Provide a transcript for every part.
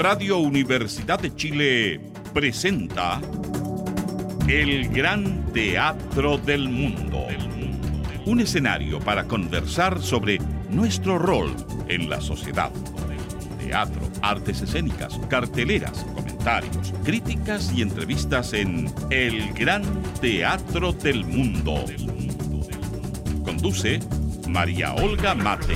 Radio Universidad de Chile presenta El Gran Teatro del Mundo. Un escenario para conversar sobre nuestro rol en la sociedad. Teatro, artes escénicas, carteleras, comentarios, críticas y entrevistas en El Gran Teatro del Mundo. Conduce María Olga Mate.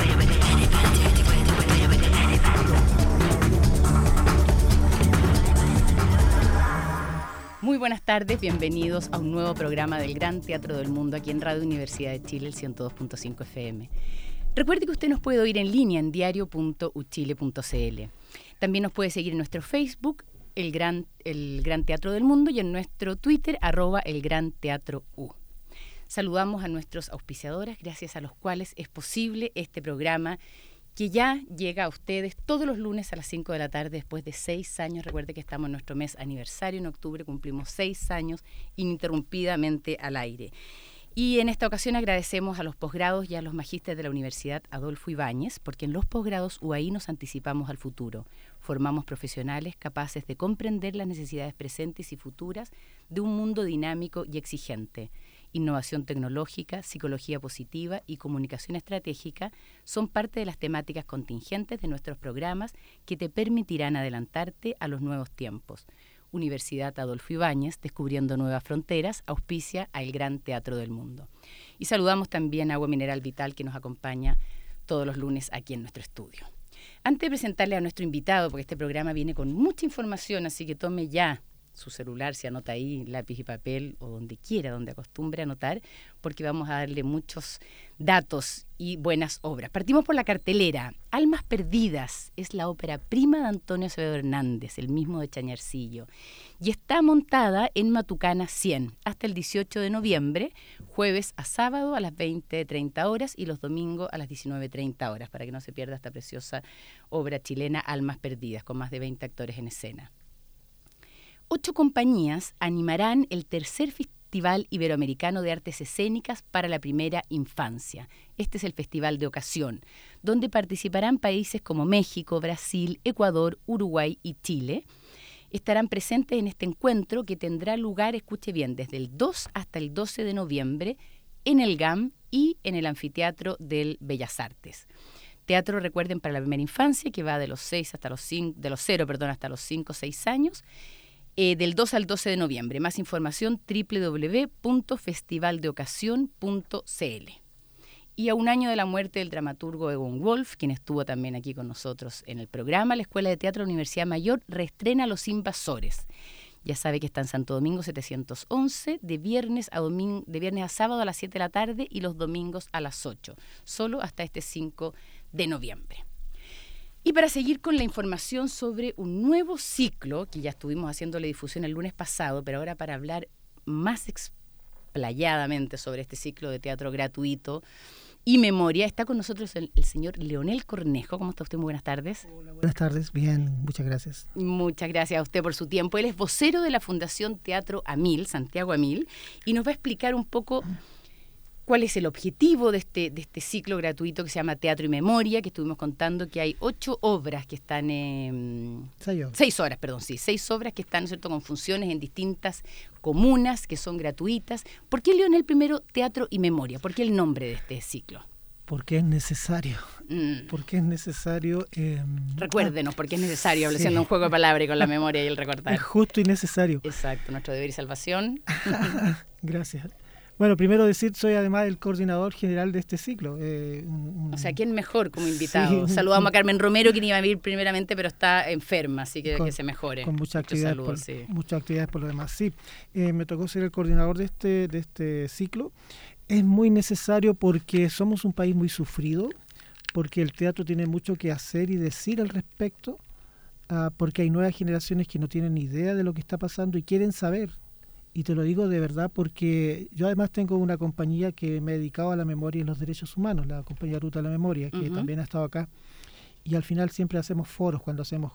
Muy buenas tardes, bienvenidos a un nuevo programa del Gran Teatro del Mundo aquí en Radio Universidad de Chile, el 102.5 FM. Recuerde que usted nos puede oír en línea en diario.uchile.cl. También nos puede seguir en nuestro Facebook, el Gran Teatro del Mundo, y en nuestro Twitter, @elgranteatrou. Saludamos a nuestros auspiciadores, gracias a los cuales es posible este programa que ya llega a ustedes todos los lunes a las 5 de la tarde después de 6 años. Recuerde que estamos en nuestro mes aniversario, en octubre cumplimos 6 años ininterrumpidamente al aire. Y en esta ocasión agradecemos a los posgrados y a los magísteres de la Universidad Adolfo Ibáñez, porque en los posgrados UAI nos anticipamos al futuro. Formamos profesionales capaces de comprender las necesidades presentes y futuras de un mundo dinámico y exigente. Innovación tecnológica, psicología positiva y comunicación estratégica son parte de las temáticas contingentes de nuestros programas que te permitirán adelantarte a los nuevos tiempos. Universidad Adolfo Ibáñez, descubriendo nuevas fronteras, auspicia al Gran Teatro del Mundo. Y saludamos también a Agua Mineral Vital, que nos acompaña todos los lunes aquí en nuestro estudio. Antes de presentarle a nuestro invitado, porque este programa viene con mucha información, así que tome ya su celular, se anota ahí, lápiz y papel, o donde quiera, donde acostumbre a anotar, porque vamos a darle muchos datos y buenas obras. Partimos por la cartelera. Almas Perdidas es la ópera prima de Antonio Acevedo Hernández, el mismo de Chañarcillo, y está montada en Matucana 100 hasta el 18 de noviembre, jueves a sábado a las 20:30 horas y los domingos a las 19:30 horas, para que no se pierda esta preciosa obra chilena Almas Perdidas, con más de 20 actores en escena. 8 compañías animarán el tercer Festival Iberoamericano de Artes Escénicas para la Primera Infancia. Este es el festival de ocasión, donde participarán países como México, Brasil, Ecuador, Uruguay y Chile. Estarán presentes en este encuentro que tendrá lugar, escuche bien, desde el 2 hasta el 12 de noviembre en el GAM y en el Anfiteatro del Bellas Artes. Teatro, recuerden, para la primera infancia, que va de los 0 hasta los 5 o 6 años. Del 2 al 12 de noviembre. Más información www.festivaldeocasión.cl. Y a un año de la muerte del dramaturgo Egon Wolf, quien estuvo también aquí con nosotros en el programa, la Escuela de Teatro de la Universidad Mayor reestrena Los Invasores. Ya sabe que está en Santo Domingo 711, de viernes a sábado a las 7 de la tarde y los domingos a las 8, solo hasta este 5 de noviembre. Y para seguir con la información sobre un nuevo ciclo, que ya estuvimos haciéndole difusión el lunes pasado, pero ahora para hablar más explayadamente sobre este ciclo de teatro gratuito y memoria, está con nosotros el señor Leonel Cornejo. ¿Cómo está usted? Muy buenas tardes. Hola, buenas tardes. Bien, muchas gracias. Muchas gracias a usted por su tiempo. Él es vocero de la Fundación Teatro Amil, Santiago Amil, y nos va a explicar un poco cuál es el objetivo de este ciclo gratuito que se llama Teatro y Memoria, que estuvimos contando que hay 8 obras que están... 6 obras que están, ¿no es cierto?, con funciones en distintas comunas que son gratuitas. ¿Por qué, Leonel, primero Teatro y Memoria? ¿Por qué el nombre de este ciclo? Porque es necesario. Porque es necesario... Recuérdenos, porque es necesario, haciendo un juego de palabras con la memoria y el recordar. Es justo y necesario. Exacto, nuestro deber y salvación. Gracias. Bueno, primero decir, soy además el coordinador general de este ciclo. O sea, ¿quién mejor como invitado? Sí, saludamos a Carmen Romero, quien iba a venir primeramente, pero está enferma, así que que se mejore. Con muchas actividades por lo demás. Sí, me tocó ser el coordinador de este ciclo. Es muy necesario porque somos un país muy sufrido, porque el teatro tiene mucho que hacer y decir al respecto, porque hay nuevas generaciones que no tienen ni idea de lo que está pasando y quieren saber. Y te lo digo de verdad porque yo además tengo una compañía que me he dedicado a la memoria y los derechos humanos, la compañía Ruta de la Memoria, que también ha estado acá. Y al final siempre hacemos foros cuando hacemos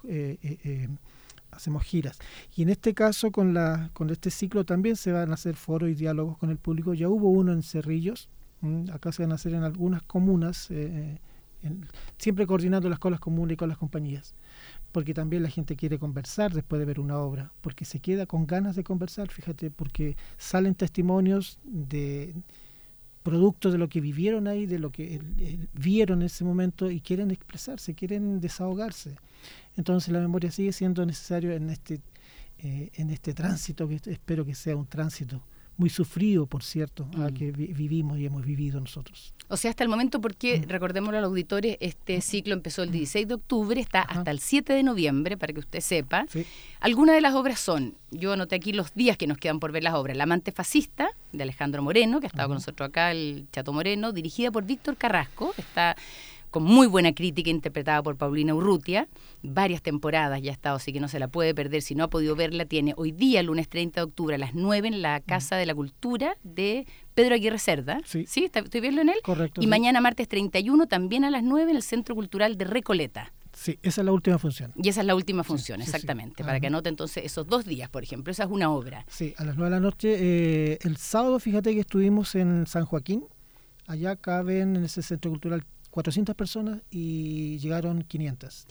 giras. Y en este caso, con este ciclo también se van a hacer foros y diálogos con el público. Ya hubo uno en Cerrillos, acá se van a hacer en algunas comunas siempre coordinando las con las comunas y con las compañías, porque también la gente quiere conversar después de ver una obra, porque se queda con ganas de conversar, fíjate, porque salen testimonios de producto de lo que vivieron ahí, de lo que vieron en ese momento y quieren expresarse, quieren desahogarse. Entonces la memoria sigue siendo necesario en este tránsito, que espero que sea un tránsito muy sufrido, por cierto, a que vivimos y hemos vivido nosotros. O sea, hasta el momento, porque recordémoslo a los auditores, este ciclo empezó el 16 de octubre, está hasta el 7 de noviembre, para que usted sepa. Sí. Algunas de las obras son, yo anoté aquí los días que nos quedan por ver las obras: La amante fascista, de Alejandro Moreno, que ha estado con nosotros acá, el Chato Moreno, dirigida por Víctor Carrasco, está con muy buena crítica, interpretada por Paulina Urrutia, varias temporadas ya ha estado, así que no se la puede perder. Si no ha podido verla, tiene hoy día, lunes 30 de octubre, a las 9, en la Casa de la Cultura de Pedro Aguirre Cerda. Sí, ¿estoy viendo en él? Correcto. Y mañana, martes 31, también a las 9, en el Centro Cultural de Recoleta. Sí, esa es la última función. Y esa es la última función, exactamente, para que anote entonces esos 2 días, por ejemplo. Esa es una obra. Sí, a las 9 de la noche. El sábado, fíjate que estuvimos en San Joaquín. Allá caben en ese Centro Cultural 400 personas y llegaron 500.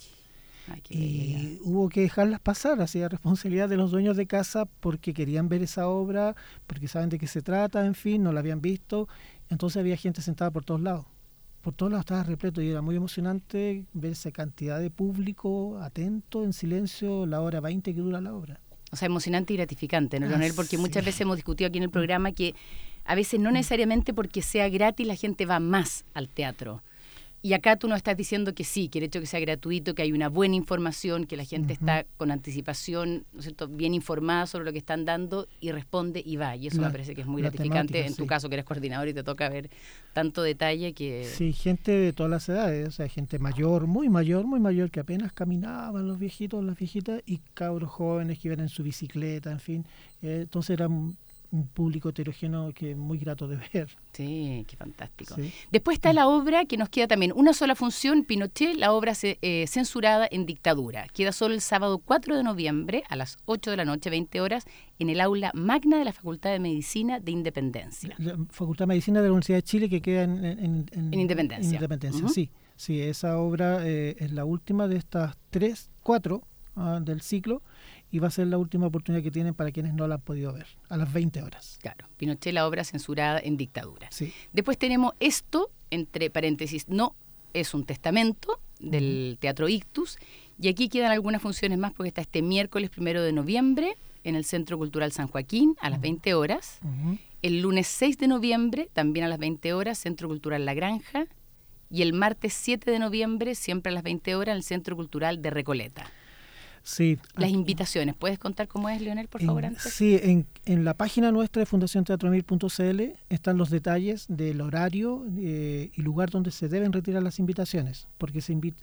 Y hubo que dejarlas pasar, así a responsabilidad de los dueños de casa, porque querían ver esa obra, porque saben de qué se trata, en fin, no la habían visto. Entonces había gente sentada por todos lados. Por todos lados estaba repleto y era muy emocionante ver esa cantidad de público atento, en silencio, la hora 20 que dura la obra. O sea, emocionante y gratificante, ¿no, Leonel? Porque muchas veces hemos discutido aquí en el programa que a veces no necesariamente porque sea gratis la gente va más al teatro. Y acá tú nos estás diciendo que sí, que el hecho de que sea gratuito, que hay una buena información, que la gente está con anticipación, ¿no es cierto?, bien informada sobre lo que están dando y responde y va. Y eso me parece que es muy gratificante. Temática, en tu caso, que eres coordinador y te toca ver tanto detalle que... Sí, gente de todas las edades, o sea, gente mayor, muy mayor, que apenas caminaban los viejitos, las viejitas, y cabros jóvenes que iban en su bicicleta, en fin. Entonces era un público heterogéneo que es muy grato de ver. Sí, qué fantástico. Sí. Después está la obra que nos queda también una sola función, Pinochet, la obra censurada en dictadura. Queda solo el sábado 4 de noviembre a las 8 de la noche, 20 horas, en el aula magna de la Facultad de Medicina de Independencia. La Facultad de Medicina de la Universidad de Chile, que queda en Independencia. En Independencia, sí, esa obra es la última de estas 4 del ciclo, y va a ser la última oportunidad que tienen para quienes no la han podido ver, a las 20 horas. Claro, Pinochet, la obra censurada en dictadura. Sí. Después tenemos esto, entre paréntesis, no es un testamento, del Teatro Ictus, y aquí quedan algunas funciones más, porque está este miércoles 1 de noviembre en el Centro Cultural San Joaquín a las 20 horas, el lunes 6 de noviembre también a las 20 horas, Centro Cultural La Granja, y el martes 7 de noviembre, siempre a las 20 horas, en el Centro Cultural de Recoleta. Sí. Las invitaciones, ¿puedes contar cómo es, Leonel, por favor, antes? Sí, en la página nuestra de fundacionteatromil.cl están los detalles del horario y lugar donde se deben retirar las invitaciones, porque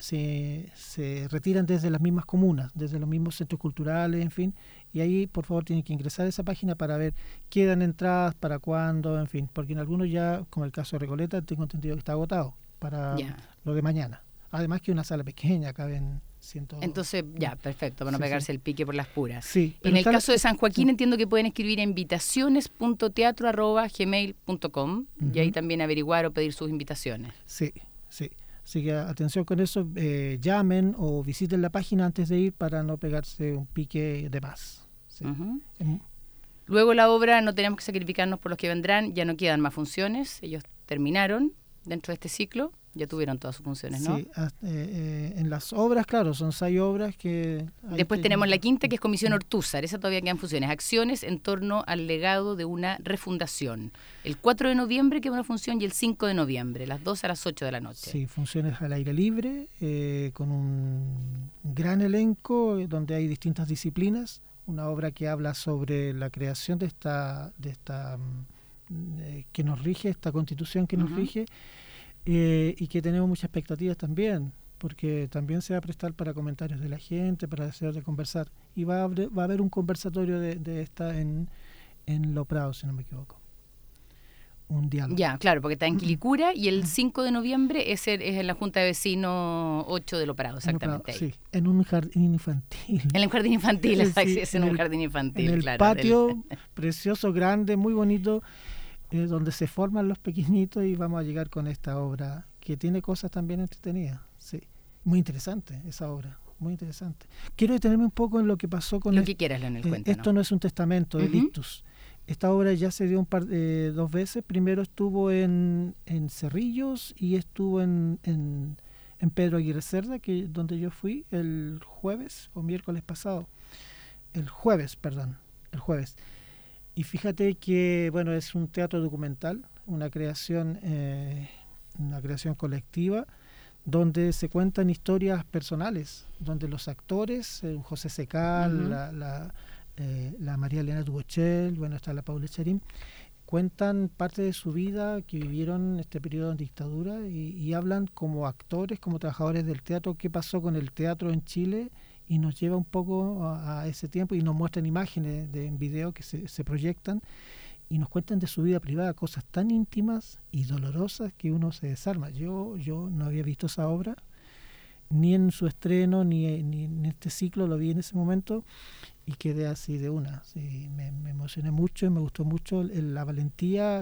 se retiran desde las mismas comunas, desde los mismos centros culturales, en fin, y ahí, por favor, tienen que ingresar a esa página para ver qué dan entradas, para cuándo, en fin, porque en algunos ya, como el caso de Recoleta, tengo entendido que está agotado para lo de mañana. Además que una sala pequeña, caben 100. Entonces, ya, perfecto, para no pegarse el pique por las puras. Sí, en el caso de San Joaquín, entiendo que pueden escribir a invitaciones.teatro@gmail.com y ahí también averiguar o pedir sus invitaciones. Sí. Así que atención con eso, llamen o visiten la página antes de ir para no pegarse un pique de más. Sí. Luego la obra, no tenemos que sacrificarnos por los que vendrán, ya no quedan más funciones, ellos terminaron dentro de este ciclo. Ya tuvieron todas sus funciones, ¿no? Sí, en las obras, claro, son 6 obras que... Después tenemos la quinta, que es Comisión Ortúzar, esa todavía quedan funciones. Acciones en torno al legado de una refundación. El 4 de noviembre queda una función y el 5 de noviembre, las 2 a las 8 de la noche. Sí, funciones al aire libre, con un gran elenco donde hay distintas disciplinas. Una obra que habla sobre la creación de esta que nos rige, esta constitución que nos rige, y que tenemos muchas expectativas también, porque también se va a prestar para comentarios de la gente, para desear de conversar, y va a haber un conversatorio de esta en Lo Prado, si no me equivoco, un diálogo. Ya, claro, porque está en Quilicura, y el 5 de noviembre es en la Junta de Vecinos 8 de Lo Prado, exactamente. Sí, en un jardín infantil. En un jardín infantil, es en un jardín infantil, en el claro. Patio precioso, grande, muy bonito, donde se forman los pequeñitos, y vamos a llegar con esta obra que tiene cosas también entretenidas. Sí. Muy interesante esa obra, muy interesante. Quiero detenerme un poco en lo que pasó con... Lo que quieras, Leonel, cuéntanos. Esto no es un testamento, el ictus. Esta obra ya se dio dos veces. Primero estuvo en Cerrillos y estuvo en Pedro Aguirre Cerda, donde yo fui el jueves o miércoles pasado. El jueves. Y fíjate que, bueno, es un teatro documental, una creación colectiva, donde se cuentan historias personales, donde los actores, José Secal, la María Elena Dubochel, bueno, está la Paula Echarín, cuentan parte de su vida que vivieron este periodo de dictadura y hablan como actores, como trabajadores del teatro, qué pasó con el teatro en Chile, y nos lleva un poco a ese tiempo y nos muestran imágenes en video que se proyectan y nos cuentan de su vida privada, cosas tan íntimas y dolorosas que uno se desarma. Yo no había visto esa obra, ni en su estreno, ni en este ciclo, lo vi en ese momento y quedé así de una. Sí, me emocioné mucho y me gustó mucho la valentía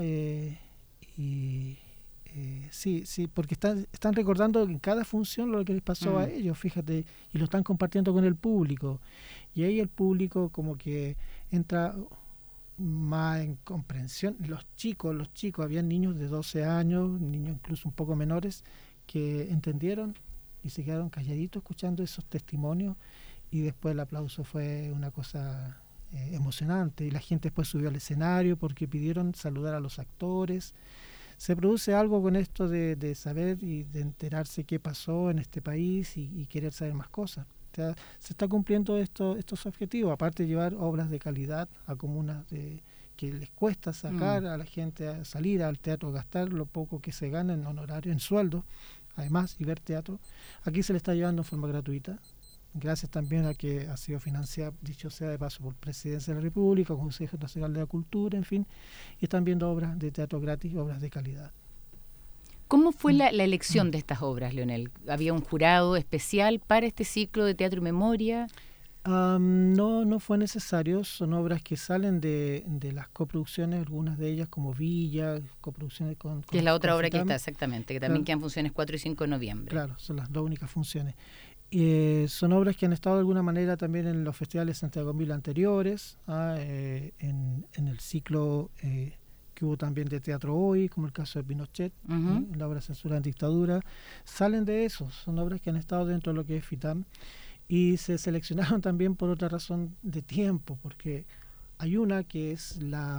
sí, porque están recordando en cada función lo que les pasó a ellos, fíjate, y lo están compartiendo con el público. Y ahí el público como que entra más en comprensión. Los chicos, habían niños de 12 años, niños incluso un poco menores, que entendieron y se quedaron calladitos escuchando esos testimonios, y después el aplauso fue una cosa emocionante, y la gente después subió al escenario porque pidieron saludar a los actores. Se produce algo con esto de saber y de enterarse qué pasó en este país y querer saber más cosas. O sea, se está cumpliendo estos objetivos, aparte de llevar obras de calidad a comunas que les cuesta sacar a la gente a salir al teatro, gastar lo poco que se gana en honorario, en sueldo, además, y ver teatro. Aquí se le está llevando en forma gratuita, gracias también a que ha sido financiada, dicho sea de paso, por Presidencia de la República, Consejo Nacional de la Cultura, en fin, y están viendo obras de teatro gratis, obras de calidad. ¿Cómo fue la elección de estas obras, Leonel? ¿Había un jurado especial para este ciclo de teatro y memoria? No fue necesario. Son obras que salen de las coproducciones, algunas de ellas como Villa, coproducciones con... Que es la otra obra que está, exactamente, que también quedan funciones 4 y 5 de noviembre. Claro, son las dos únicas funciones. Son obras que han estado de alguna manera también en los festivales Santiago Mil anteriores, en el ciclo que hubo también de Teatro Hoy, como el caso de Pinochet, la obra Censura en Dictadura. Salen de eso, son obras que han estado dentro de lo que es FITAM, y se seleccionaron también por otra razón de tiempo, porque hay una que es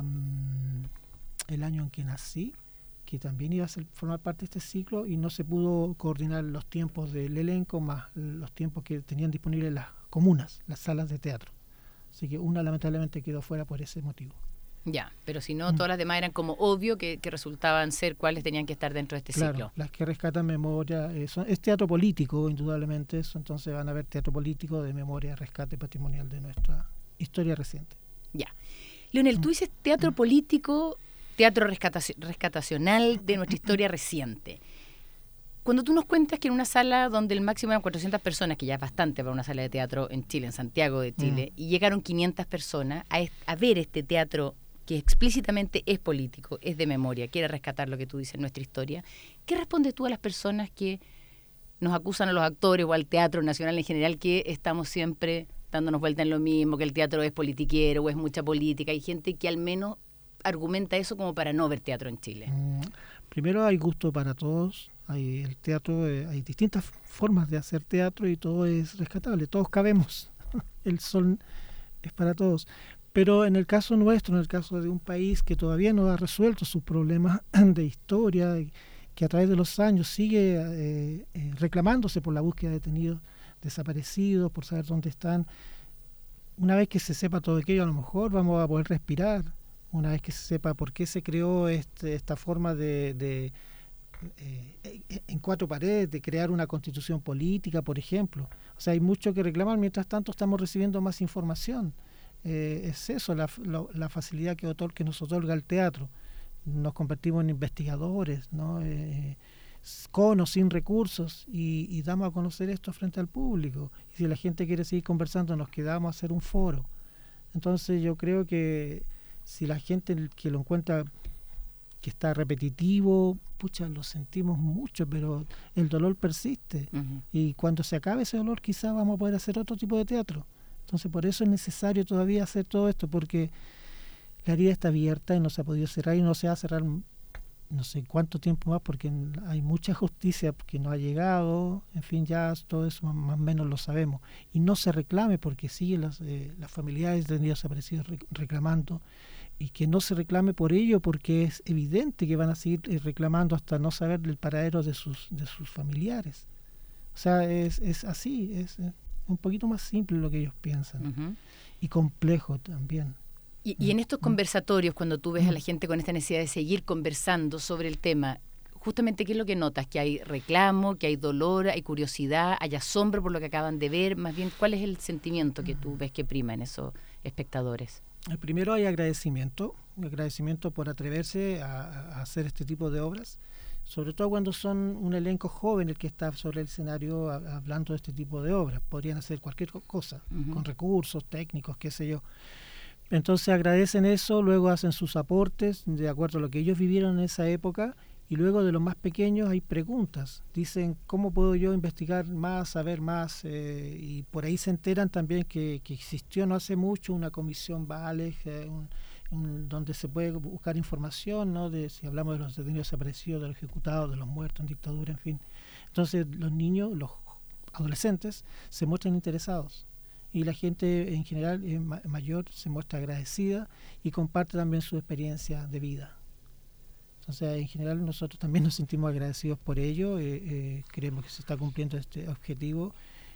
el año en que nací, que también iba a formar parte de este ciclo, y no se pudo coordinar los tiempos del elenco más los tiempos que tenían disponibles las comunas, las salas de teatro. Así que una lamentablemente quedó fuera por ese motivo. Ya, pero si no, todas las demás eran como obvio que resultaban ser cuáles tenían que estar dentro de este ciclo. Claro, las que rescatan memoria, es teatro político, indudablemente eso, entonces van a ver teatro político de memoria, rescate patrimonial de nuestra historia reciente. Ya. Leonel, tú dices teatro político, teatro rescatacional de nuestra historia reciente. Cuando tú nos cuentas que en una sala donde el máximo eran 400 personas, que ya es bastante para una sala de teatro en Chile, en Santiago de Chile, y llegaron 500 personas a ver este teatro que explícitamente es político, es de memoria, quiere rescatar lo que tú dices, nuestra historia, ¿qué respondes tú a las personas que nos acusan a los actores o al teatro nacional en general que estamos siempre dándonos vuelta en lo mismo, que el teatro es politiquero o es mucha política? Hay gente que al menos argumenta eso como para no ver teatro en Chile. Primero, hay gusto para todos. El teatro, hay distintas formas de hacer teatro y todo es rescatable, todos cabemos. El sol es para todos. Pero en el caso nuestro, en el caso de un país que todavía no ha resuelto sus problemas de historia, que a través de los años sigue reclamándose por la búsqueda de detenidos desaparecidos, por saber dónde están, una vez que se sepa todo aquello, a lo mejor vamos a poder respirar. Una vez que se sepa por qué se creó esta forma de en cuatro paredes, de crear una constitución política, por ejemplo. O sea, hay mucho que reclamar. Mientras tanto, estamos recibiendo más información. Es eso, la facilidad que nos otorga el teatro. Nos convertimos en investigadores, ¿no? Con o sin recursos, y damos a conocer esto frente al público. Y si la gente quiere seguir conversando, nos quedamos a hacer un foro. Entonces yo creo que si la gente que lo encuentra que está repetitivo, pucha, lo sentimos mucho, pero el dolor persiste. Y cuando se acabe ese dolor, quizás vamos a poder hacer otro tipo de teatro. Entonces, por eso es necesario todavía hacer todo esto, porque la herida está abierta y no se ha podido cerrar, y no se va a cerrar no sé cuánto tiempo más, porque hay mucha justicia que no ha llegado, en fin, ya todo eso más o menos lo sabemos. Y no se reclame, porque siguen las familiares de niños desaparecidos reclamando, y que no se reclame por ello, porque es evidente que van a seguir reclamando hasta no saber el paradero de sus familiares. O sea, es así, es un poquito más simple lo que ellos piensan, y complejo también. Y en estos conversatorios, cuando tú ves a la gente con esta necesidad de seguir conversando sobre el tema, justamente, ¿qué es lo que notas? ¿Que hay reclamo, que hay dolor, hay curiosidad, hay asombro por lo que acaban de ver? Más bien, ¿cuál es el sentimiento que tú ves que prima en esos espectadores? Primero hay agradecimiento por atreverse a hacer este tipo de obras, sobre todo cuando son un elenco joven el que está sobre el escenario hablando de este tipo de obras. Podrían hacer cualquier cosa, con recursos técnicos, qué sé yo. Entonces agradecen eso, luego hacen sus aportes de acuerdo a lo que ellos vivieron en esa época, y luego de los más pequeños hay preguntas. Dicen, ¿cómo puedo yo investigar más, saber más? Y por ahí se enteran también que existió no hace mucho una comisión Vale, donde se puede buscar información, ¿no? De si hablamos de los detenidos desaparecidos, de los ejecutados, de los muertos en dictadura, en fin. Entonces los niños, los adolescentes, se muestran interesados. Y la gente en general mayor se muestra agradecida y comparte también su experiencia de vida. Entonces, en general, nosotros también nos sentimos agradecidos por ello, creemos que se está cumpliendo este objetivo,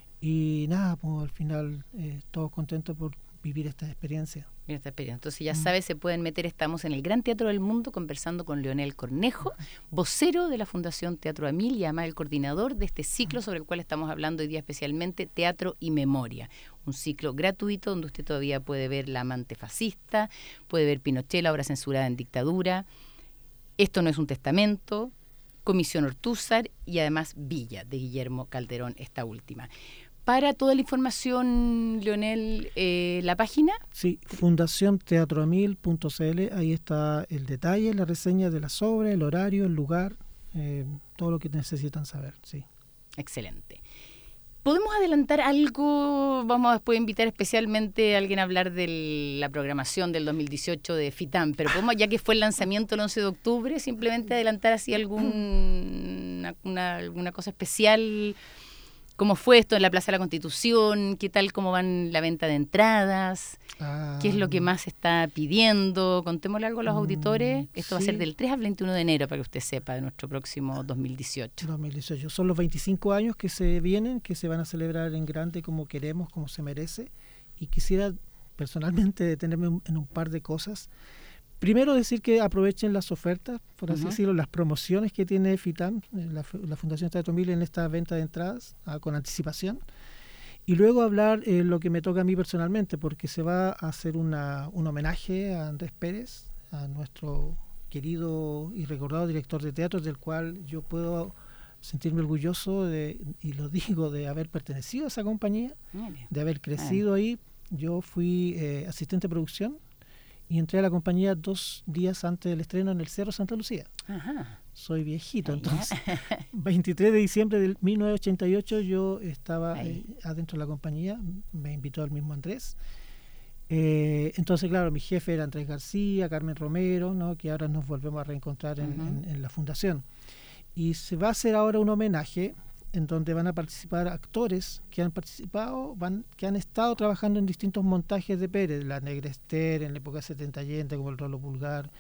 y nada, pues al final todos contentos por vivir esta experiencia. Entonces, ya sabes, se pueden meter, estamos en el Gran Teatro del Mundo conversando con Leonel Cornejo, vocero de la Fundación Teatro Amil y además el coordinador de este ciclo sobre el cual estamos hablando hoy día especialmente, Teatro y Memoria. Un ciclo gratuito donde usted todavía puede ver La amante fascista, puede ver Pinochet, la obra censurada en dictadura, Esto no es un testamento, Comisión Ortúzar y además Villa, de Guillermo Calderón, esta última. Para toda la información, Leonel, ¿la página? Sí, fundacionteatroamil.cl, ahí está el detalle, la reseña de las obras, el horario, el lugar, todo lo que necesitan saber, sí. Excelente. ¿Podemos adelantar algo? Vamos a después invitar especialmente a alguien a hablar de la programación del 2018 de FITAM, pero podemos, ya que fue el lanzamiento el 11 de octubre, simplemente adelantar así alguna cosa especial. ¿Cómo fue esto en la Plaza de la Constitución? ¿Qué tal, cómo van la venta de entradas? ¿Qué es lo que más se está pidiendo? Contémosle algo a los auditores. Esto va a ser del 3 al 21 de enero, para que usted sepa, de nuestro próximo 2018. 2018. Son los 25 años que se vienen, que se van a celebrar en grande, como queremos, como se merece. Y quisiera personalmente detenerme en un par de cosas. Primero, decir que aprovechen las ofertas, por así decirlo, las promociones que tiene FITAM, la Fundación Teatro Amil, en esta venta de entradas con anticipación. Y luego hablar lo que me toca a mí personalmente, porque se va a hacer un homenaje a Andrés Pérez, a nuestro querido y recordado director de teatro, del cual yo puedo sentirme orgulloso y lo digo, de haber pertenecido a esa compañía, de haber crecido ahí. Yo fui asistente de producción y entré a la compañía 2 días antes del estreno en el Cerro Santa Lucía. Ajá. Soy viejito, entonces 23 de diciembre de 1988 yo estaba adentro de la compañía, me invitó el mismo Andrés. Entonces, claro, mi jefe era Andrés García, Carmen Romero, ¿no? Que ahora nos volvemos a reencontrar en la fundación. Y se va a hacer ahora un homenaje en donde van a participar actores que han participado, que han estado trabajando en distintos montajes de Pérez, la Negra Esther, en la época 70 Allende, como el Rolo Pulgar,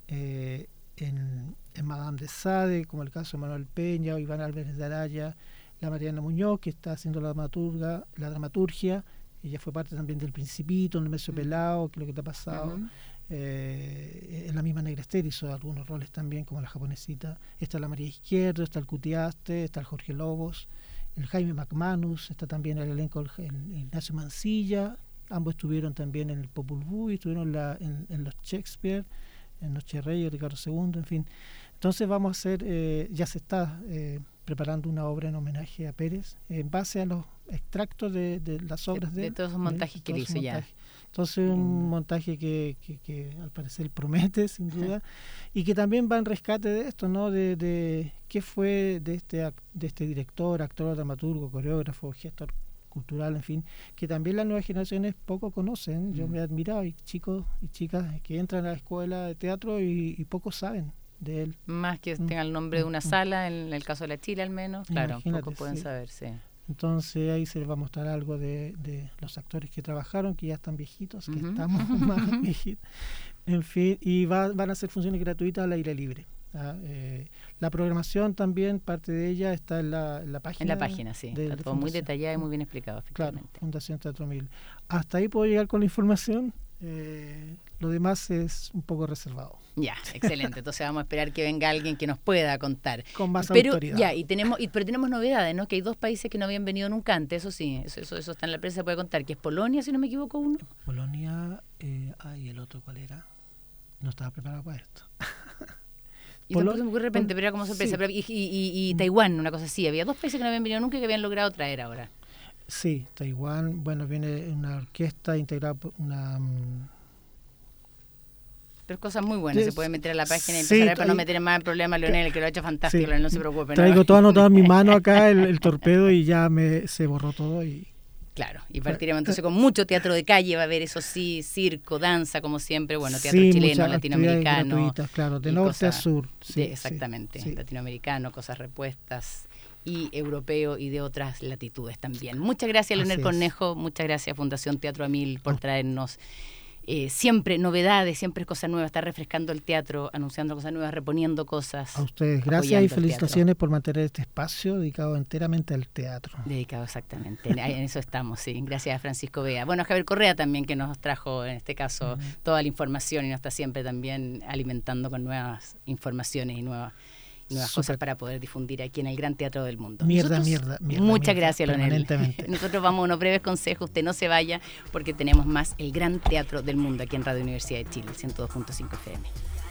en Madame de Sade, como el caso de Manuel Peña, o Iván Álvarez de Araya, la Mariana Muñoz, que está haciendo la dramaturgia, ella fue parte también del Principito, en el Meso Pelado, que es lo que te ha pasado. En la misma Negra Esther hizo algunos roles también, como la japonesita. Está la María Izquierdo, está el Cutiaste, está el Jorge Lobos, el Jaime McManus, está también el elenco el Ignacio Mancilla. Ambos estuvieron también en el Popol Vuh, estuvieron en los Shakespeare, en Noche Reyes, Ricardo II, en fin. Entonces vamos a hacer, ya se está preparando una obra en homenaje a Pérez, en base a los extractos de las obras de todos esos montajes que hizo ya. Entonces un montaje que al parecer promete, sin duda, y que también va en rescate de esto, ¿no? De qué fue de este director, actor, dramaturgo, coreógrafo, gestor cultural, en fin, que también las nuevas generaciones poco conocen. Yo me he admirado, hay chicos y chicas que entran a la escuela de teatro y pocos saben de él. Más que tenga el nombre de una sala, en el caso de la Chile al menos, claro, poco pueden saber, sí. Entonces ahí se les va a mostrar algo de los actores que trabajaron, que ya están viejitos, que estamos más viejitos. En fin, y van a hacer funciones gratuitas al aire libre. La programación también, parte de ella está en la página. En la página, sí. Está todo muy detallado y muy bien explicado, efectivamente. Claro, Fundación Teatro 1000. Hasta ahí puedo llegar con la información. Lo demás es un poco reservado. Ya, excelente. Entonces vamos a esperar que venga alguien que nos pueda contar. Con más autoridad. Ya, pero tenemos novedades, ¿no? Que hay 2 países que no habían venido nunca antes, eso sí, eso está en la prensa, se puede contar, que es Polonia, si no me equivoco, uno. Polonia, ¿y el otro cuál era? No estaba preparado para esto. Y tampoco se me ocurre de repente, pero era como sorpresa. Sí. Y Taiwán, una cosa así. Había 2 países que no habían venido nunca y que habían logrado traer ahora. Sí, Taiwán, bueno, viene una orquesta integrada por una... Pero cosas muy buenas, se puede meter a la página y empezar para no meter más en problemas, Leonel, que lo ha hecho fantástico, Leonel, no se preocupe. Traigo todo anotado en mi mano acá, el torpedo, y ya se borró todo. Claro, y partiremos entonces con mucho teatro de calle, va a haber eso sí, circo, danza, como siempre, bueno, teatro chileno, latinoamericano. Gratuitas, claro, de norte a sur. Sí, exactamente, latinoamericano, cosas repuestas, y europeo y de otras latitudes también. Muchas gracias, Leonel Cornejo, muchas gracias Fundación Teatro 1000 por traernos siempre novedades, siempre cosas nuevas, estar refrescando el teatro, anunciando cosas nuevas, reponiendo cosas. A ustedes, gracias y felicitaciones por mantener este espacio dedicado enteramente al teatro. Dedicado exactamente, en eso estamos, sí. Gracias a Francisco Bea. Bueno, a Javier Correa también, que nos trajo en este caso toda la información y nos está siempre también alimentando con nuevas informaciones y nuevas cosas para poder difundir aquí en el Gran Teatro del Mundo. Mierda. Muchas gracias, Leonel. Nosotros vamos a unos breves consejos, usted no se vaya, porque tenemos más el Gran Teatro del Mundo aquí en Radio Universidad de Chile, 102.5 FM.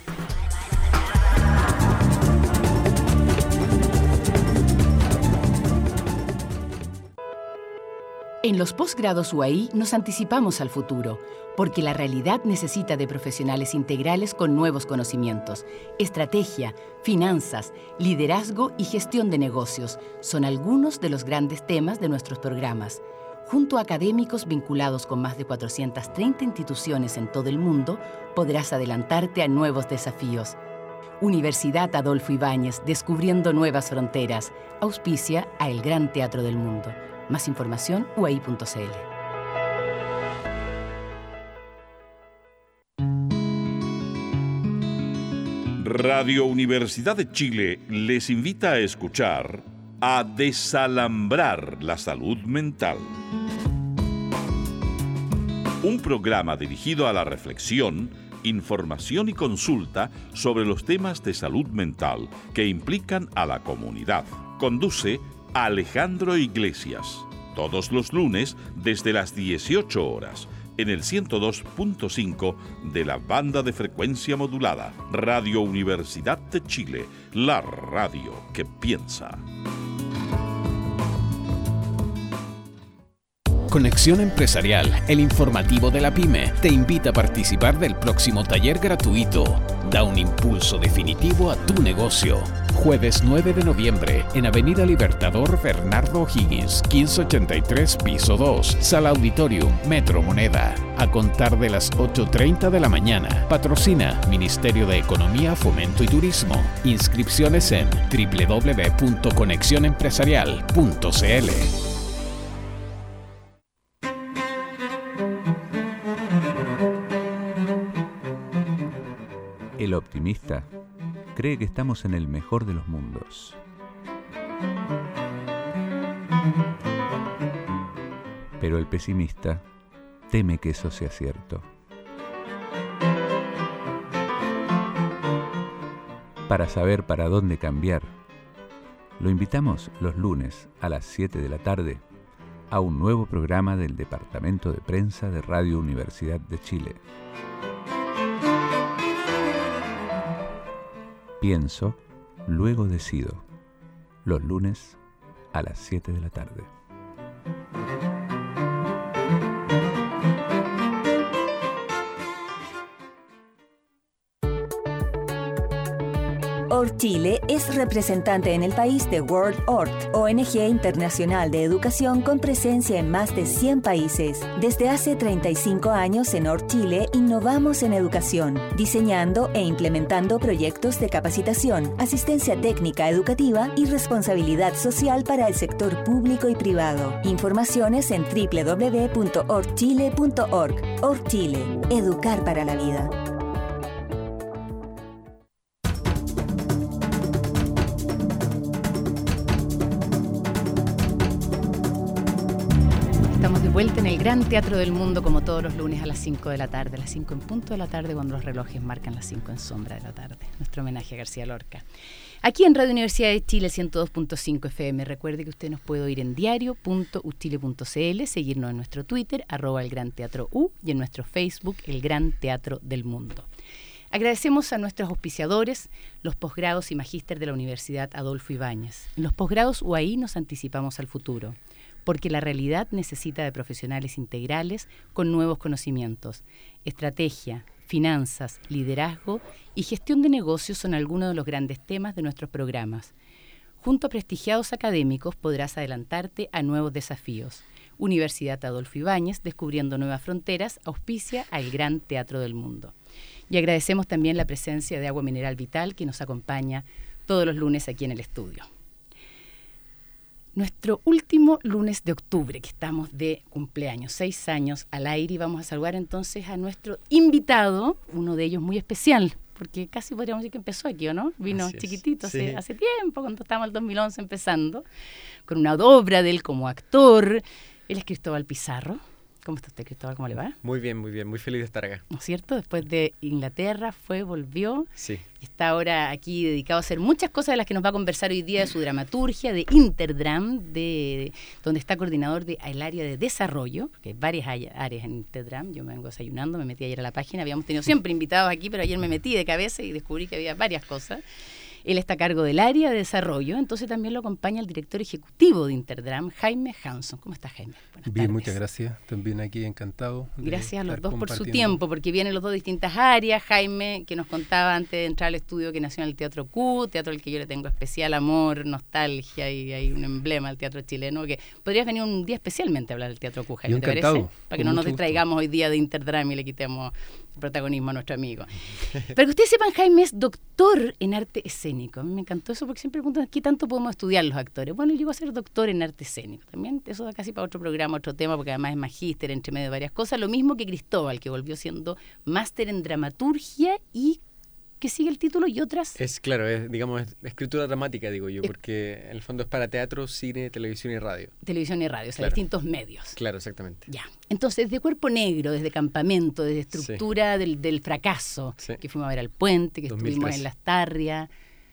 En los posgrados UAI nos anticipamos al futuro, porque la realidad necesita de profesionales integrales con nuevos conocimientos. Estrategia, finanzas, liderazgo y gestión de negocios son algunos de los grandes temas de nuestros programas. Junto a académicos vinculados con más de 430 instituciones en todo el mundo, podrás adelantarte a nuevos desafíos. Universidad Adolfo Ibáñez, descubriendo nuevas fronteras. Auspicia a el Gran Teatro del Mundo. Más información, uai.cl. Radio Universidad de Chile les invita a escuchar A Desalambrar la Salud Mental. Un programa dirigido a la reflexión, información y consulta sobre los temas de salud mental que implican a la comunidad. Conduce Alejandro Iglesias, todos los lunes desde las 18 horas, en el 102.5 de la banda de frecuencia modulada. Radio Universidad de Chile, la radio que piensa. Conexión Empresarial, el informativo de la PYME, te invita a participar del próximo taller gratuito. Da un impulso definitivo a tu negocio. Jueves 9 de noviembre, en Avenida Libertador Bernardo O'Higgins, 1583, piso 2, Sala Auditorium, Metro Moneda. A contar de las 8:30 de la mañana. Patrocina Ministerio de Economía, Fomento y Turismo. Inscripciones en www.conexionempresarial.cl. El optimista cree que estamos en el mejor de los mundos. Pero el pesimista teme que eso sea cierto. Para saber para dónde cambiar, lo invitamos los lunes a las 7 de la tarde a un nuevo programa del Departamento de Prensa de Radio Universidad de Chile. Pienso, luego decido. los lunes a las 7 de la tarde. ORChile es representante en el país de World Ort, ONG internacional de educación con presencia en más de 100 países. Desde hace 35 años en ORChile innovamos en educación, diseñando e implementando proyectos de capacitación, asistencia técnica educativa y responsabilidad social para el sector público y privado. Informaciones en www.orchile.org. ORChile, educar para la vida. Vuelta en el Gran Teatro del Mundo, como todos los lunes a las 5 de la tarde, a las 5 en punto de la tarde, cuando los relojes marcan las 5 en sombra de la tarde. Nuestro homenaje a García Lorca. Aquí en Radio Universidad de Chile, 102.5 FM. Recuerde que usted nos puede oír en diario.uchile.cl, seguirnos en nuestro Twitter, @elgranteatrou, y en nuestro Facebook, El Gran Teatro del Mundo. Agradecemos a nuestros auspiciadores, los posgrados y magíster de la Universidad Adolfo Ibáñez. En los posgrados UAI nos anticipamos al futuro, porque la realidad necesita de profesionales integrales con nuevos conocimientos. Estrategia, finanzas, liderazgo y gestión de negocios son algunos de los grandes temas de nuestros programas. Junto a prestigiados académicos podrás adelantarte a nuevos desafíos. Universidad Adolfo Ibáñez, descubriendo nuevas fronteras, auspicia al Gran Teatro del Mundo. Y agradecemos también la presencia de Agua Mineral Vital, que nos acompaña todos los lunes aquí en el estudio. Nuestro último lunes de octubre, que estamos de cumpleaños, 6 años al aire, y vamos a saludar entonces a nuestro invitado, uno de ellos muy especial, porque casi podríamos decir que empezó aquí, ¿o no? Vino chiquitito, hace tiempo, cuando estábamos en el 2011 empezando, con una obra de él como actor. Él es Cristóbal Pizarro. ¿Cómo está usted, Cristóbal? ¿Cómo le va? Muy bien, muy feliz de estar acá. ¿No es cierto? Después de Inglaterra volvió. Sí. Está ahora aquí dedicado a hacer muchas cosas de las que nos va a conversar hoy día, de su dramaturgia, de Interdram, donde está coordinador del área de desarrollo, porque hay varias áreas en Interdram. Yo me vengo desayunando, me metí ayer a la página, habíamos tenido siempre invitados aquí, pero ayer me metí de cabeza y descubrí que había varias cosas. Él está a cargo del área de desarrollo, entonces también lo acompaña el director ejecutivo de Interdram, Jaime Hanson. ¿Cómo estás, Jaime? Buenas Bien, tardes. muchas gracias. También aquí encantado. Gracias a los dos por su tiempo, porque vienen los dos de distintas áreas. Jaime, que nos contaba antes de entrar al estudio que nació en el Teatro Q, teatro al que yo le tengo especial amor, nostalgia, y hay un emblema al teatro chileno, que podrías venir un día especialmente a hablar del Teatro Q, Jaime, ¿te parece? Para que no nos distraigamos hoy día de Interdram y le quitemos protagonismo a nuestro amigo. Para que ustedes sepan, Jaime es doctor en arte escénico. A mí me encantó eso porque siempre preguntan ¿qué tanto podemos estudiar los actores? Bueno, él llegó a ser doctor en arte escénico. También eso da casi para otro programa, otro tema, porque además es magíster entre medio de varias cosas. Lo mismo que Cristóbal, que volvió siendo máster en dramaturgia y que sigue el título y otras. Es escritura dramática, digo yo, porque en el fondo es para teatro, cine, televisión y radio. Televisión y radio, o sea, distintos medios. Claro, exactamente. Ya. Entonces, desde Cuerpo Negro, desde Campamento, desde Estructura del Fracaso, que fuimos a ver al Puente, que 2013. Estuvimos en Las Tarrias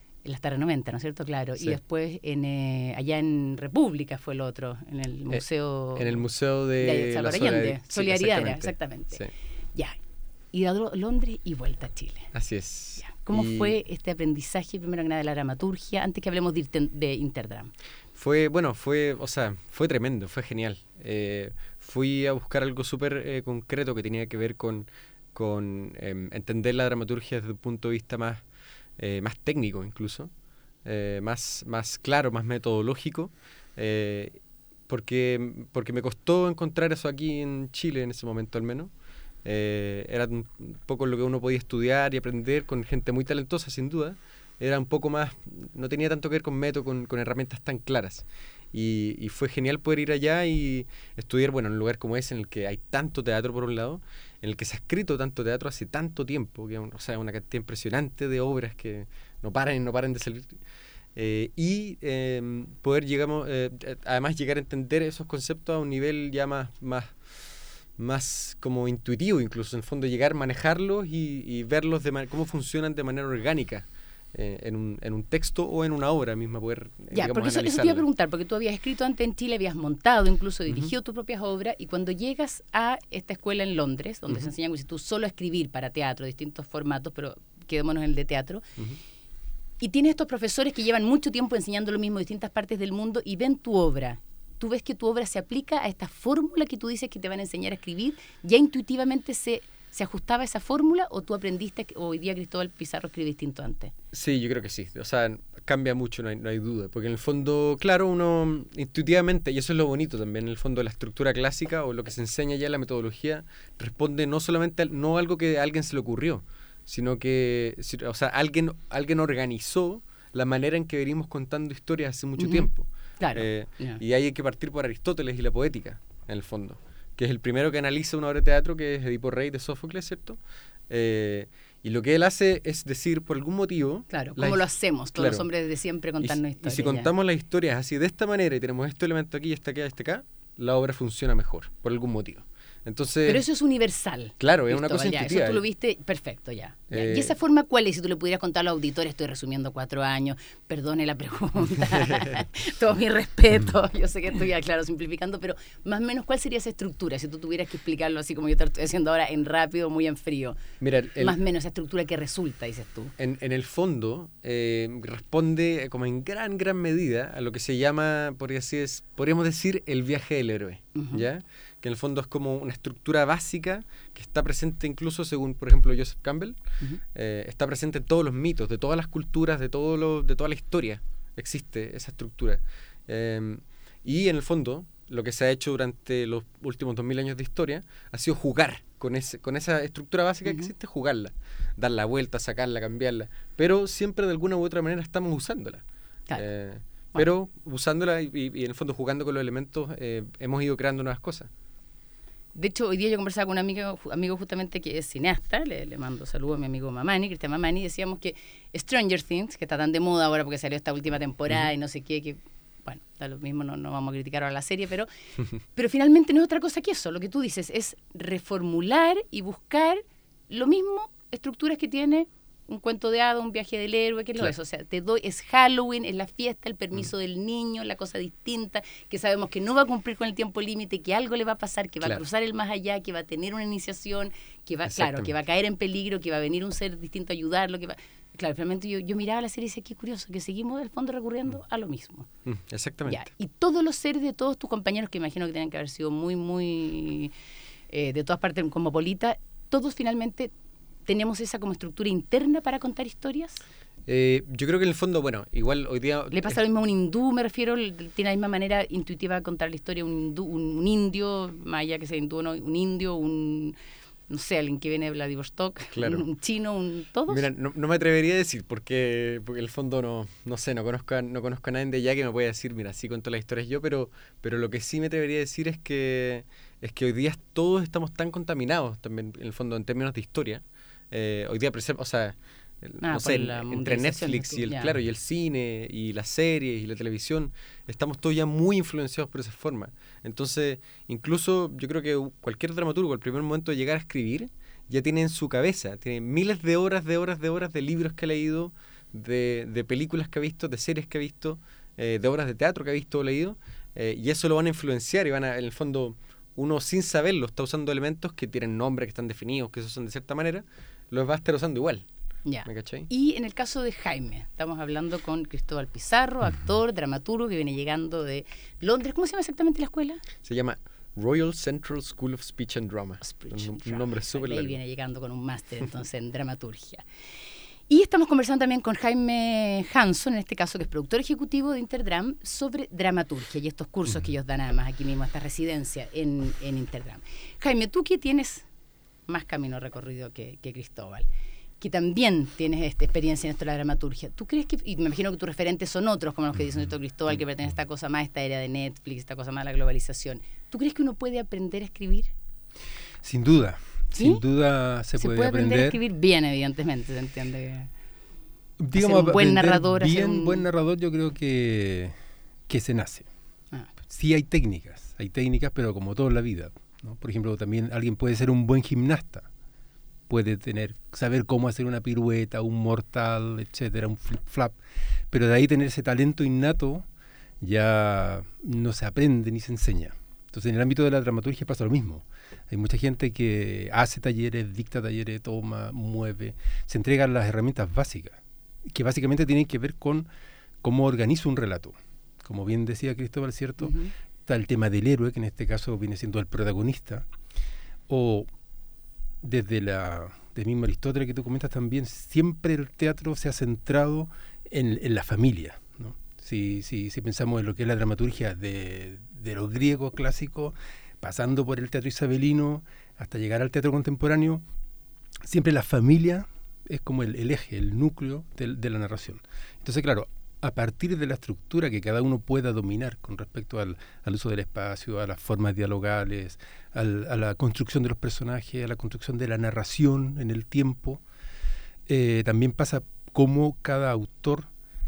90, ¿no es cierto? Claro. Sí. Y después allá en República fue el otro, en el museo. En el Museo de Salvador Allende. Solidaridad, exactamente. Sí. Ya. Y de Londres y vuelta a Chile. Así es. Ya. ¿Cómo fue este aprendizaje, primero que nada, de la dramaturgia, antes que hablemos de Interdram? Fue tremendo, fue genial. Fui a buscar algo súper concreto que tenía que ver con entender la dramaturgia desde un punto de vista más técnico incluso, más claro, más metodológico, porque me costó encontrar eso aquí en Chile en ese momento al menos. Era un poco lo que uno podía estudiar y aprender con gente muy talentosa, sin duda. Era un poco más, no tenía tanto que ver con método, con herramientas tan claras. Y fue genial poder ir allá y estudiar, en un lugar como ese, en el que hay tanto teatro por un lado, en el que se ha escrito tanto teatro hace tanto tiempo, una cantidad impresionante de obras que no paran de salir. Poder además llegar a entender esos conceptos a un nivel ya más como intuitivo, incluso en el fondo llegar a manejarlos y verlos cómo funcionan de manera orgánica en un texto o en una obra misma, poder porque eso te iba a preguntar, porque tú habías escrito antes en Chile, habías montado, incluso dirigido tus propias obras, y cuando llegas a esta escuela en Londres, donde se enseñan tú solo a escribir para teatro, distintos formatos, pero quedémonos en el de teatro, Y tienes estos profesores que llevan mucho tiempo enseñando lo mismo en distintas partes del mundo y ven tu obra. ¿Tú ves que tu obra se aplica a esta fórmula que tú dices que te van a enseñar a escribir? ¿Ya intuitivamente se ajustaba a esa fórmula o tú aprendiste que hoy día Cristóbal Pizarro escribe distinto antes? Sí, yo creo que sí. O sea, cambia mucho, no hay duda. Porque en el fondo, claro, uno intuitivamente, y eso es lo bonito también, en el fondo la estructura clásica o lo que se enseña ya en la metodología responde no solamente no algo que a alguien se le ocurrió, sino que, o sea, alguien organizó la manera en que venimos contando historias hace mucho tiempo. Claro. Y ahí hay que partir por Aristóteles y la poética, en el fondo, que es el primero que analiza una obra de teatro, que es Edipo Rey de Sófocles, ¿cierto? Y lo que él hace es decir, por algún motivo... Claro, como lo hacemos todos los hombres de siempre contando historias. Y si contamos las historias así, de esta manera, y tenemos este elemento aquí, este acá, la obra funciona mejor, por algún motivo. Entonces, pero eso es universal. Claro, es una cosa intuitiva. Eso tú lo viste, perfecto, ya. ¿Y esa forma cuál es? Si tú le pudieras contar a los auditores, estoy resumiendo 4 años, perdone la pregunta, todo mi respeto, yo sé que estoy, claro, simplificando, pero más o menos, ¿cuál sería esa estructura? Si tú tuvieras que explicarlo así como yo te lo estoy haciendo ahora, en rápido, muy en frío. Mira, más o menos esa estructura que resulta, dices tú. En el fondo, responde como en gran medida a lo que se llama, podríamos decir, el viaje del héroe, ¿ya? Que en el fondo es como una estructura básica que está presente incluso, según, por ejemplo, Joseph Campbell, está presente en todos los mitos, de todas las culturas, de toda la historia, existe esa estructura. Y en el fondo, lo que se ha hecho durante los últimos 2000 años de historia ha sido jugar con esa estructura básica que existe, jugarla, dar la vuelta, sacarla, cambiarla, pero siempre de alguna u otra manera estamos usándola. Claro. Pero usándola y en el fondo jugando con los elementos, hemos ido creando nuevas cosas. De hecho, hoy día yo conversaba con un amigo justamente que es cineasta, le mando saludos a mi amigo Mamani, Cristian Mamani, y decíamos que Stranger Things, que está tan de moda ahora porque salió esta última temporada y no sé qué, que bueno, da lo mismo, no vamos a criticar ahora la serie, pero finalmente no es otra cosa que eso, lo que tú dices es reformular y buscar lo mismo, estructuras que tiene un cuento de hadas, un viaje del héroe, ¿qué es lo eso? O sea, es Halloween, es la fiesta, el permiso del niño, la cosa distinta, que sabemos que no va a cumplir con el tiempo límite, que algo le va a pasar, que va a cruzar el más allá, que va a tener una iniciación, que va a caer en peligro, que va a venir un ser distinto a ayudarlo, que va... Claro, finalmente yo miraba la serie y decía, qué curioso, que seguimos del fondo recurriendo a lo mismo. Exactamente. Ya. Y todos los seres de todos tus compañeros, que imagino que tienen que haber sido muy de todas partes cosmopolita, todos finalmente tenemos esa como estructura interna para contar historias. Yo creo que en el fondo, bueno, igual hoy día... ¿Le pasa lo mismo a un hindú, me refiero? ¿Tiene la misma manera intuitiva de contar la historia un indio, más allá que sea hindú, no, un indio, no sé, alguien que viene de Vladivostok, claro. un chino, todos? Mira, no me atrevería a decir, porque en el fondo no sé, no conozco a nadie de allá que me pueda decir, mira, sí cuento las historias yo, pero lo que sí me atrevería a decir es que hoy día todos estamos tan contaminados también, en el fondo, en términos de historia. Hoy día, o sea, no sé, entre Netflix y el cine y las series y la televisión, estamos todos ya muy influenciados por esa forma. Entonces, incluso yo creo que cualquier dramaturgo, al primer momento de llegar a escribir, ya tiene en su cabeza, tiene miles de horas de libros que ha leído, de películas que ha visto, de series que ha visto, de obras de teatro que ha visto o leído, y eso lo van a influenciar y en el fondo, uno sin saberlo está usando elementos que tienen nombre, que están definidos, que esos son de cierta manera, los va a estar usando igual. Ya. ¿Me cachai? Y en el caso de Jaime, estamos hablando con Cristóbal Pizarro, actor, dramaturgo, que viene llegando de Londres. ¿Cómo se llama exactamente la escuela? Se llama Royal Central School of Speech and Drama. Un nombre súper largo. Él viene llegando con un máster entonces en dramaturgia. Y estamos conversando también con Jaime Hanson, en este caso que es productor ejecutivo de Interdram, sobre dramaturgia y estos cursos que ellos dan además aquí mismo, esta residencia en Interdram. Jaime, tú que tienes más camino recorrido que Cristóbal, que también tienes experiencia en esto de la dramaturgia, ¿tú crees que, y me imagino que tus referentes son otros, como los que dicen esto Cristóbal, que pertenece a esta cosa más, esta era de Netflix, esta cosa más de la globalización, ¿tú crees que uno puede aprender a escribir? Sin duda. ¿Sí? Sin duda se puede aprender a escribir bien, evidentemente, se entiende. Digamos, un buen narrador. Buen narrador yo creo que se nace. Sí hay técnicas, pero como todo en la vida, ¿no? Por ejemplo, también alguien puede ser un buen gimnasta, puede saber cómo hacer una pirueta, un mortal, etcétera, un flip-flap, pero de ahí tener ese talento innato ya no se aprende ni se enseña. Entonces, en el ámbito de la dramaturgia pasa lo mismo. Hay mucha gente que hace talleres, dicta talleres, toma, mueve, se entregan las herramientas básicas que básicamente tienen que ver con cómo organiza un relato. Como bien decía Cristóbal, ¿cierto? Está el tema del héroe, que en este caso viene siendo el protagonista, o desde mismo Aristóteles que tú comentas también, siempre el teatro se ha centrado en la familia, ¿no? Si pensamos en lo que es la dramaturgia de los griegos clásicos, pasando por el teatro isabelino hasta llegar al teatro contemporáneo, siempre la familia es como el eje, el núcleo de la narración. Entonces, claro, a partir de la estructura que cada uno pueda dominar con respecto al uso del espacio, a las formas dialogales, a la construcción de los personajes, a la construcción de la narración en el tiempo, también pasa cómo cada autor,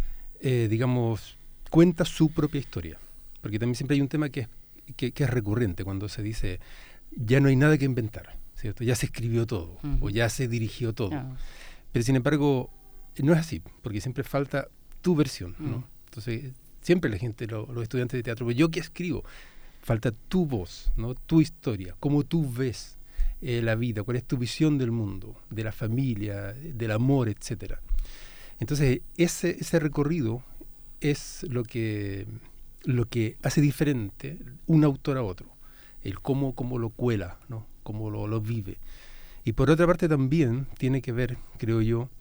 cuenta su propia historia. Porque también siempre hay un tema que es recurrente cuando se dice, ya no hay nada que inventar, ¿cierto? Ya se escribió todo, o ya se dirigió todo. Pero sin embargo, no es así, porque siempre falta tu versión, ¿no? Entonces, siempre la gente, los estudiantes de teatro, yo que escribo, falta tu voz, ¿no? Tu historia, cómo tú ves la vida, cuál es tu visión del mundo, de la familia, del amor, etcétera. Entonces, ese recorrido es lo que hace diferente un autor a otro, el cómo lo cuela, ¿no? Cómo lo vive. Y por otra parte también tiene que ver, creo yo,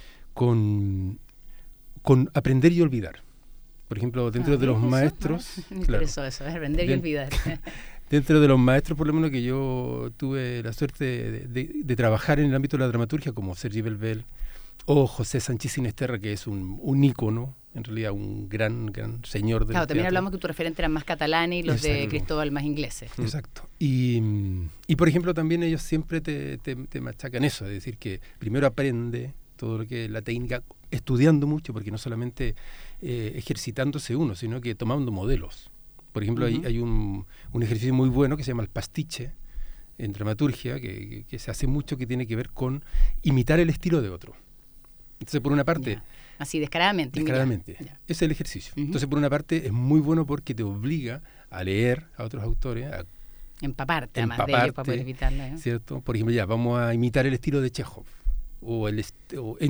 con aprender y olvidar. Por ejemplo, dentro de los maestros... Me interesó eso, aprender y olvidar. Dentro de los maestros, por lo menos que yo tuve la suerte de trabajar en el ámbito de la dramaturgia, como Sergi Belbel o José Sánchez Sinesterra, que es un ícono, en realidad un gran señor del teatro. También hablamos que tu referente eran más catalanes y los de Cristóbal más ingleses. Exacto. Y por ejemplo, también ellos siempre te machacan eso, es decir, que primero aprende todo lo que es la técnica, estudiando mucho, porque no solamente ejercitándose uno, sino que tomando modelos. Por ejemplo, hay un ejercicio muy bueno que se llama el pastiche en dramaturgia, que se hace mucho, que tiene que ver con imitar el estilo de otro. Entonces, por una parte... Así, descaradamente. Ese es el ejercicio. Entonces, por una parte, es muy bueno porque te obliga a leer a otros autores, a empaparte además de ellos para poder evitarlo, ¿no? ¿Cierto? Por ejemplo, vamos a imitar el estilo de Chekhov. O en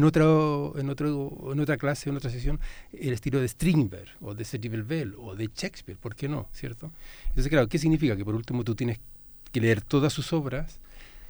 otra clase, en otra sesión, el estilo de Strindberg, o de Sergi Belbel, o de Shakespeare, ¿por qué no? ¿Cierto? Entonces, claro, ¿qué significa? Que por último tú tienes que leer todas sus obras,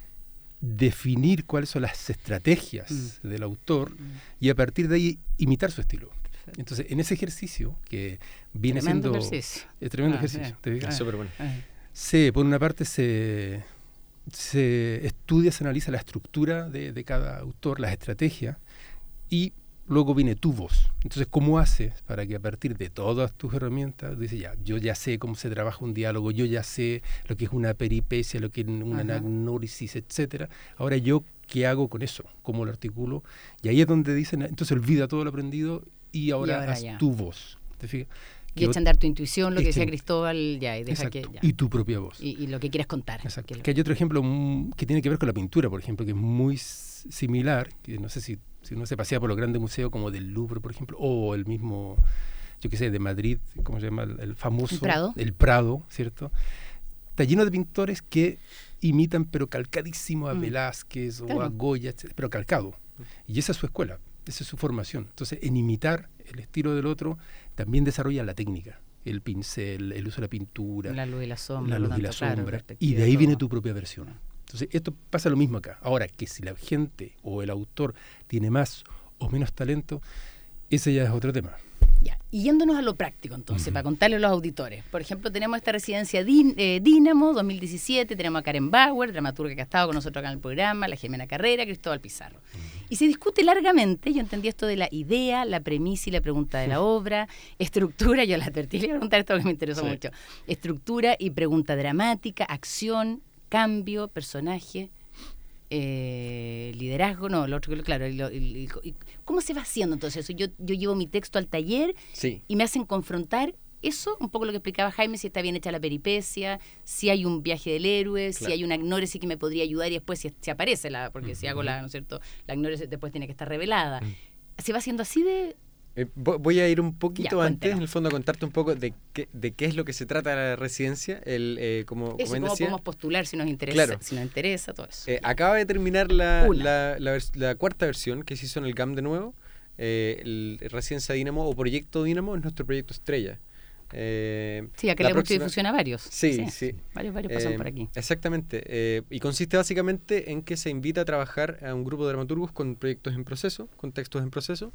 definir cuáles son las estrategias del autor y a partir de ahí imitar su estilo. Entonces, en ese ejercicio que viene siendo... Es tremendo ejercicio. ¿Te fijas? Súper bueno. Por una parte se estudia, se analiza la estructura de cada autor, las estrategias, y luego viene tu voz. Entonces, ¿cómo haces para que a partir de todas tus herramientas, dices, yo ya sé cómo se trabaja un diálogo, yo ya sé lo que es una peripecia, lo que es una anagnórisis, etcétera? Ahora, ¿yo qué hago con eso? ¿Cómo lo articulo? Y ahí es donde dicen, entonces olvida todo lo aprendido y ahora haz tu voz. ¿Te fijas? Y echa a andar tu intuición, lo que decía Cristóbal, y deja exacto, que... y tu propia voz. Y lo que quieras contar. Exacto. Que hay otro ejemplo que tiene que ver con la pintura, por ejemplo, que es muy similar, que no sé si uno se pasea por los grandes museos como del Louvre, por ejemplo, o el mismo, yo qué sé, de Madrid, ¿cómo se llama? El famoso... El Prado, ¿cierto? Está lleno de pintores que imitan, pero calcadísimo a Velázquez o a Goya, pero calcado. Y esa es su escuela, esa es su formación. Entonces, en imitar el estilo del otro, también desarrolla la técnica, el pincel, el uso de la pintura, la luz y la sombra, y de ahí viene tu propia versión. Entonces, esto pasa lo mismo acá. Ahora, que si la gente o el autor tiene más o menos talento, ese ya es otro tema. Ya. Y yéndonos a lo práctico, entonces, para contarle a los auditores. Por ejemplo, tenemos esta residencia Dínamo 2017, tenemos a Karen Bauer, dramaturga que ha estado con nosotros acá en el programa, la Jimena Carrera, Cristóbal Pizarro. Y se discute largamente, yo entendí esto de la idea, la premisa y la pregunta de la obra, estructura, yo la advertí, le voy a preguntar esto que me interesó mucho, estructura y pregunta dramática, acción, cambio, personaje, liderazgo, no, lo otro, claro, ¿cómo se va haciendo entonces eso? Yo llevo mi texto al taller y me hacen confrontar eso, un poco lo que explicaba Jaime, si está bien hecha la peripecia, si hay un viaje del héroe, si hay una agnóresis que me podría ayudar y después si aparece, porque si hago ¿no es cierto? La agnóresis después tiene que estar revelada. ¿Se va haciendo así de...? Voy a ir un poquito antes, en el fondo, a contarte un poco de qué es lo que se trata la residencia. Cómo podemos postular si nos interesa, si nos interesa, todo eso. Acaba de terminar la cuarta versión que se hizo en el GAM de nuevo. el Residencia Dínamo o Proyecto Dínamo es nuestro proyecto estrella. Sí, acá le hemos hecho difusión a varios. Sí. Varios pasan por aquí. Exactamente. Y consiste básicamente en que se invita a trabajar a un grupo de dramaturgos con proyectos en proceso, con textos en proceso,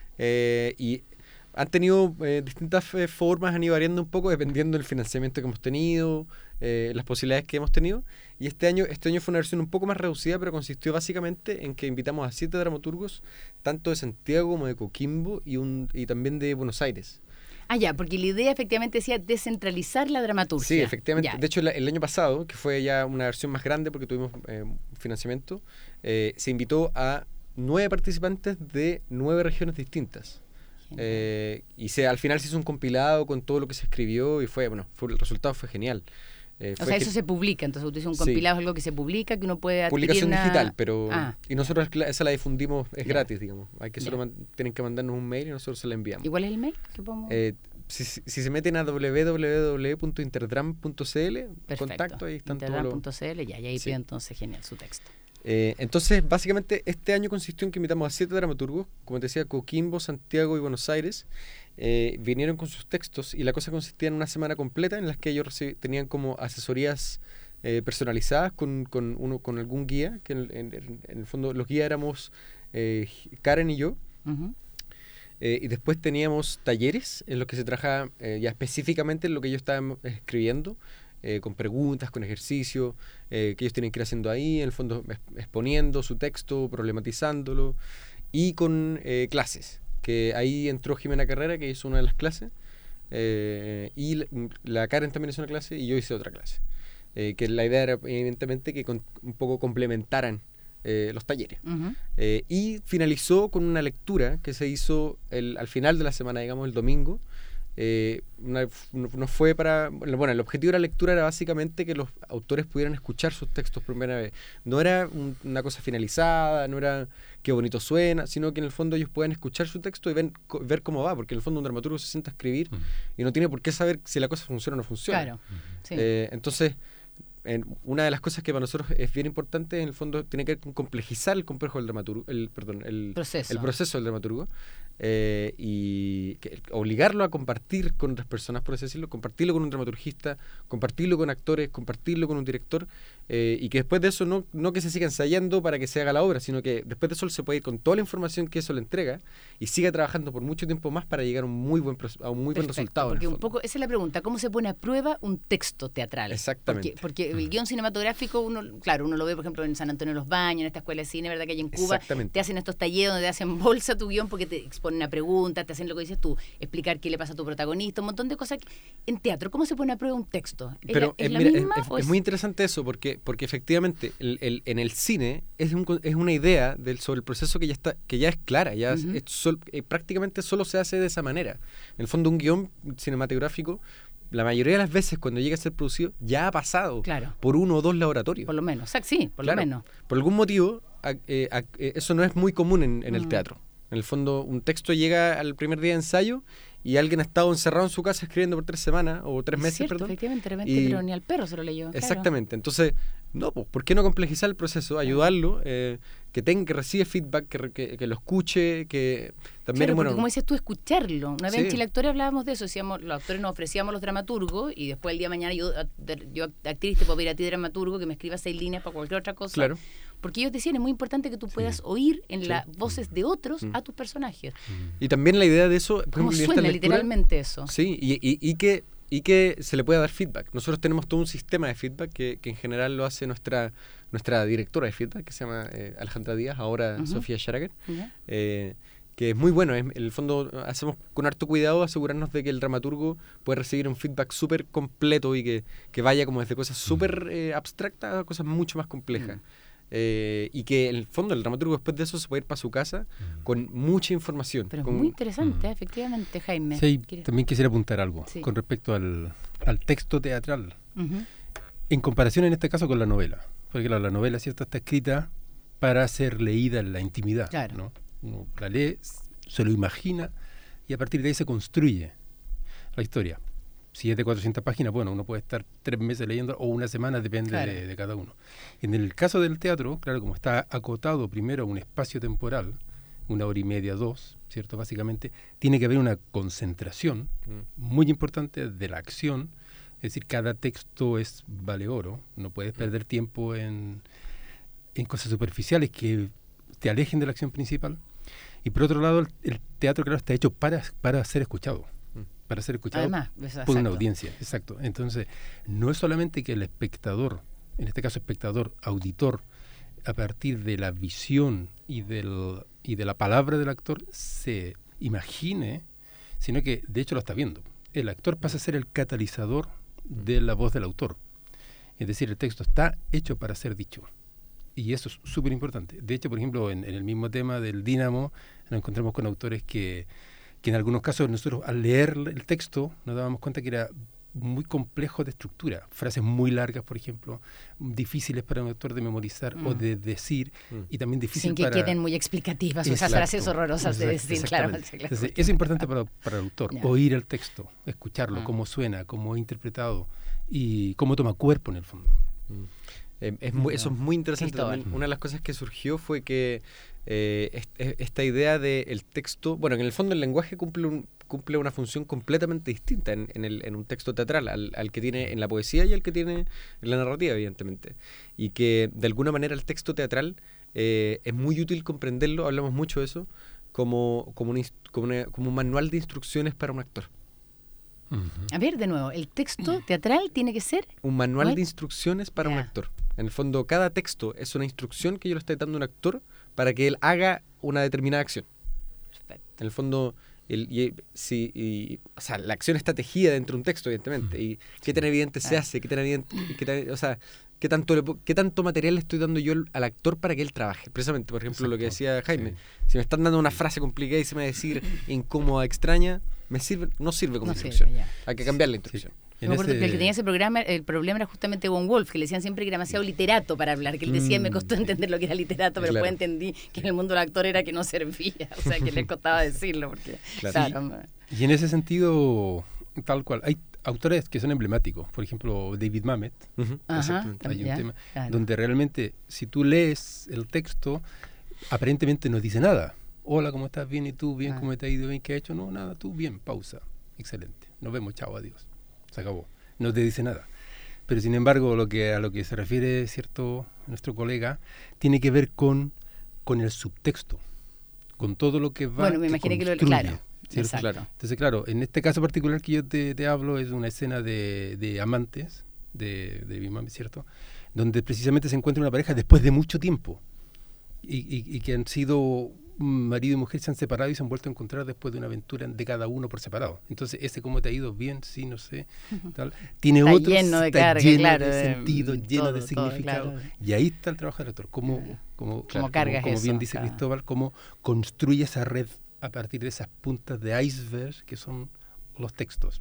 y han tenido distintas formas, han ido variando un poco dependiendo del financiamiento que hemos tenido, las posibilidades que hemos tenido. Y este año fue una versión un poco más reducida, pero consistió básicamente en que invitamos a 7 dramaturgos, tanto de Santiago como de Coquimbo y también de Buenos Aires. Ah, ya, porque la idea efectivamente decía descentralizar la dramaturgia. Sí, efectivamente. Ya. De hecho, el año pasado, que fue ya una versión más grande porque tuvimos financiamiento, se invitó a 9 participantes de 9 regiones distintas. Al final se hizo un compilado con todo lo que se escribió y el resultado fue genial. O sea, eso se publica, entonces usted hizo un compilado, es algo que se publica, que uno puede adquirir. Publicación digital, pero y nosotros esa la difundimos, es gratis, digamos. Hay que tienen que mandarnos un mail y nosotros se la enviamos. ¿Y cuál es el mail? Si se meten a www.interdram.cl, contacto, ahí están todos los... Interdram.cl, y ahí pide entonces genial su texto. Entonces, básicamente, este año consistió en que invitamos a 7 dramaturgos, como te decía, Coquimbo, Santiago y Buenos Aires. Vinieron con sus textos y la cosa consistía en una semana completa en las que ellos tenían como asesorías personalizadas con algún guía, que en el fondo los guías éramos Karen y yo. Uh-huh. Y después teníamos talleres en los que se trabajaba ya específicamente en lo que ellos estaban escribiendo, con preguntas, con ejercicios que ellos tienen que ir haciendo ahí, en el fondo exponiendo su texto, problematizándolo, y con clases, que ahí entró Jimena Carrera, que hizo una de las clases, y la Karen también hizo una clase, y yo hice otra clase. Que la idea era evidentemente que un poco complementaran los talleres. Uh-huh. Y finalizó con una lectura que se hizo al final de la semana, digamos, el domingo. El objetivo de la lectura era básicamente que los autores pudieran escuchar sus textos por primera vez. No era una cosa finalizada, no era qué bonito suena, sino que en el fondo ellos puedan escuchar su texto y ver cómo va, porque en el fondo un dramaturgo se sienta a escribir y no tiene por qué saber si la cosa funciona o no funciona. Claro. Sí. Entonces, una de las cosas que para nosotros es bien importante, en el fondo, tiene que ver con complejizar el complejo del dramaturgo, el proceso del dramaturgo, y obligarlo a compartir con otras personas, por así decirlo, compartirlo con un dramaturgista, compartirlo con actores, compartirlo con un director, y que después de eso no que se siga ensayando para que se haga la obra, sino que después de eso se puede ir con toda la información que eso le entrega y siga trabajando por mucho tiempo más para llegar a un muy buen resultado. Porque un poco esa es la pregunta, ¿cómo se pone a prueba un texto teatral? Exactamente. Porque el guión cinematográfico, uno lo ve, por ejemplo, en San Antonio de los Baños, en esta escuela de cine, ¿verdad? Que hay en Cuba, te hacen estos talleres donde te hacen bolsa tu guión porque te exponen una pregunta, te hacen lo que dices tú, explicar qué le pasa a tu protagonista, un montón de cosas. En teatro, ¿cómo se pone a prueba un texto? ¿Es la misma? Es muy interesante eso, porque efectivamente en el cine es una idea sobre el proceso que ya es clara, prácticamente solo se hace de esa manera. En el fondo, un guión cinematográfico, la mayoría de las veces cuando llega a ser producido ya ha pasado por 1 o 2 laboratorios. Por lo menos, lo menos. Por algún motivo, eso no es muy común en el teatro. En el fondo, un texto llega al primer día de ensayo y alguien ha estado encerrado en su casa escribiendo por 3 semanas o 3 meses, cierto, perdón. Efectivamente, de repente, pero ni al perro se lo leyó. Exactamente. Claro. Entonces, ¿por qué no complejizar el proceso? Ayudarlo, que recibe feedback, que lo escuche, que también... Claro, porque como dices tú, escucharlo. Una vez en Chile Actores hablábamos de eso, decíamos, los actores nos ofrecíamos los dramaturgos y después el día de mañana yo actriz, te puedo pedir a ti dramaturgo que me escribas 6 líneas para cualquier otra cosa. Claro. Porque ellos decían, es muy importante que tú puedas oír en las voces de otros a tus personajes. Y también la idea de eso... ¿Cómo suena literalmente eso? Sí, y que se le pueda dar feedback. Nosotros tenemos todo un sistema de feedback que en general lo hace nuestra directora de feedback, que se llama Alejandra Díaz, ahora Sofía Scharager, que es muy bueno. En el fondo hacemos con harto cuidado asegurarnos de que el dramaturgo puede recibir un feedback súper completo y que vaya como desde cosas súper abstractas a cosas mucho más complejas. Y que en el fondo el dramaturgo después de eso se puede ir para su casa con mucha información. Pero es muy interesante, efectivamente, Jaime. Sí, también quisiera apuntar algo con respecto al texto teatral, en comparación en este caso con la novela, porque la novela está escrita para ser leída en la intimidad, ¿no? Uno la lee, se lo imagina y a partir de ahí se construye la historia. Si es de 400 páginas, bueno, uno puede estar 3 meses leyendo o una semana, depende de cada uno. En el caso del teatro, claro, como está acotado primero a un espacio temporal, 1 hora y media, 2, ¿cierto? Básicamente, tiene que haber una concentración muy importante de la acción. Es decir, cada texto vale oro. No puedes perder tiempo en cosas superficiales que te alejen de la acción principal. Y por otro lado, el teatro, claro, está hecho para ser escuchado. Para ser escuchado además, por una audiencia. Exacto. Entonces, no es solamente que el espectador, en este caso espectador, auditor, a partir de la visión y de la palabra del actor se imagine, sino que de hecho lo está viendo. El actor pasa a ser el catalizador de la voz del autor. Es decir, el texto está hecho para ser dicho. Y eso es súper importante. De hecho, por ejemplo, en el mismo tema del Dínamo, nos encontramos con autores que en algunos casos nosotros al leer el texto nos dábamos cuenta que era muy complejo de estructura. Frases muy largas, por ejemplo, difíciles para un autor de memorizar o de decir, y también difíciles sin que queden muy explicativas esas frases horrorosas de decir. Claro. Entonces, es importante para el autor oír el texto, escucharlo, cómo suena, cómo es interpretado y cómo toma cuerpo en el fondo. Eso es muy interesante también. Una de las cosas que surgió fue que esta idea del texto, bueno, en el fondo el lenguaje cumple una función completamente distinta en un texto teatral al que tiene en la poesía y al que tiene en la narrativa, evidentemente. Y que de alguna manera el texto teatral es muy útil comprenderlo, hablamos mucho de eso, como un manual de instrucciones para un actor. A ver, de nuevo, ¿el texto teatral tiene que ser? Un manual de instrucciones para un actor. En el fondo, cada texto es una instrucción que yo le estoy dando a un actor para que él haga una determinada acción. Perfecto. En el fondo, o sea, la acción está tejida dentro de un texto, evidentemente. Y qué tan evidente se hace, qué tanto material le estoy dando yo al actor para que él trabaje. Precisamente, por ejemplo, lo que decía Jaime. Sí. Si me están dando una frase complicada y se me va a decir incómoda, extraña, no sirve como instrucción. Hay que cambiar la instrucción. Sí. Me acuerdo que el que tenía ese programa, el problema era justamente Von Wolf, que le decían siempre que era demasiado literato para hablar, que él decía, me costó entender lo que era literato, pero después entendí que en el mundo del actor era que no servía, o sea, que le costaba decirlo. Porque, y en ese sentido, tal cual, hay autores que son emblemáticos, por ejemplo, David Mamet, hay un tema donde realmente, si tú lees el texto, aparentemente no dice nada. Hola, ¿cómo estás? Bien, ¿y tú? Bien, ¿cómo te ha ido? Bien, ¿qué has hecho? No, nada, tú, bien, pausa, excelente, nos vemos, chao, adiós. Se acabó, no te dice nada. Pero sin embargo, a lo que se refiere, cierto, nuestro colega, tiene que ver con el subtexto, con todo lo que va. Bueno, me imaginé que lo claro. Entonces, claro, en este caso particular que yo te hablo es una escena de amantes de mi mami, ¿cierto? Donde precisamente se encuentra una pareja después de mucho tiempo y que han sido marido y mujer, se han separado y se han vuelto a encontrar después de una aventura de cada uno por separado. Entonces, ¿cómo te ha ido? Bien, sí, no sé, tal. Tiene está otros, lleno de está carga, lleno claro, de sentido, lleno todo, de significado. Todo, claro. Y ahí está el trabajo del autor. Como bien dice Cristóbal, cómo construye esa red a partir de esas puntas de iceberg que son los textos.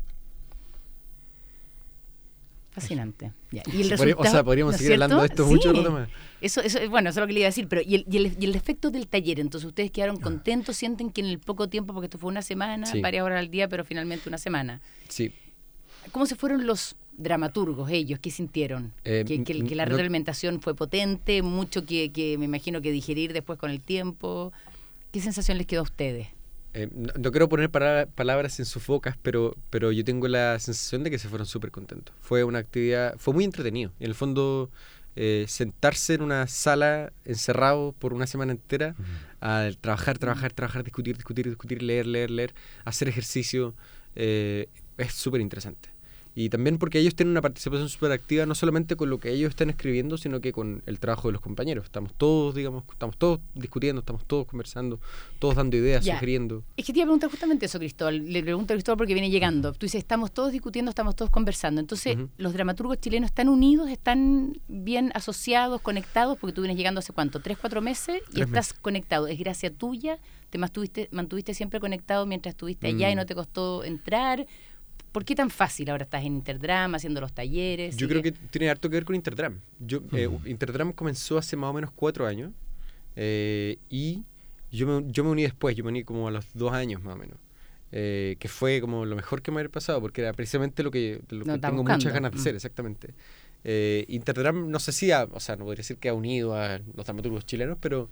Fascinante. Ya. ¿Y el resultado, o sea, podríamos seguir hablando de esto mucho más. Eso, bueno, eso es lo que le iba a decir, pero ¿y el efecto del taller? Entonces, ¿ustedes quedaron contentos? ¿Sienten que en el poco tiempo, porque esto fue una semana, varias horas al día, pero finalmente una semana? Sí. ¿Cómo se fueron los dramaturgos, ellos? ¿Qué sintieron? Que la retroalimentación fue potente, mucho que me imagino que digerir después con el tiempo. ¿Qué sensación les quedó a ustedes? No quiero poner palabras en sus bocas, pero yo tengo la sensación de que se fueron súper contentos. Fue una actividad, fue muy entretenido. En el fondo, sentarse en una sala encerrado por una semana entera, a trabajar, discutir, leer, hacer ejercicio, es súper interesante. Y también porque ellos tienen una participación súper activa, no solamente con lo que ellos están escribiendo, sino que con el trabajo de los compañeros. Estamos todos discutiendo, estamos todos conversando, todos dando ideas, sugiriendo. Es que te iba a preguntar justamente eso, Cristóbal. Le pregunto a Cristóbal porque viene llegando. Tú dices, estamos todos discutiendo, estamos todos conversando. Entonces, ¿los dramaturgos chilenos están unidos, están bien asociados, conectados? Porque tú vienes llegando hace ¿cuánto? 3-4 meses y estás conectado. ¿Es gracia tuya? ¿Te mantuviste siempre conectado mientras estuviste allá y no te costó entrar? ¿Por qué tan fácil ahora estás en Interdrama, haciendo los talleres? Yo creo que tiene harto que ver con Interdram. Interdram comenzó hace más o menos 4 años y yo me uní después, yo me uní como a los 2 años más o menos, que fue como lo mejor que me había pasado, porque era precisamente lo que tengo muchas ganas de hacer, exactamente. Interdram no sé si, no podría decir que ha unido a los dramaturgos chilenos, pero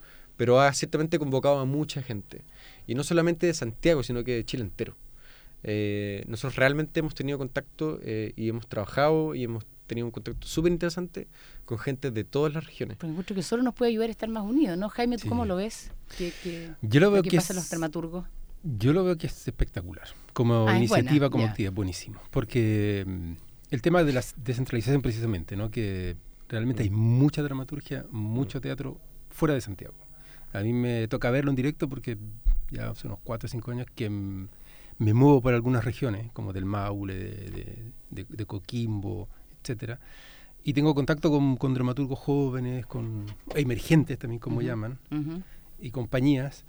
pero ha ciertamente convocado a mucha gente. Y no solamente de Santiago, sino que de Chile entero. Nosotros realmente hemos tenido contacto y hemos trabajado y hemos tenido un contacto súper interesante con gente de todas las regiones. Porque encuentro que solo nos puede ayudar a estar más unidos, ¿no? Jaime, ¿tú cómo lo ves? Yo lo veo ¿Qué pasa a los dramaturgos? Yo lo veo que es espectacular. Como iniciativa, como actividad, buenísimo. Porque el tema de la descentralización precisamente, ¿no? Que realmente hay mucha dramaturgia, mucho teatro fuera de Santiago. A mí me toca verlo en directo porque ya hace unos 4 o 5 años que me muevo por algunas regiones, como del Maule, de Coquimbo, etcétera, y tengo contacto con dramaturgos jóvenes, con emergentes también, como llaman, y compañías,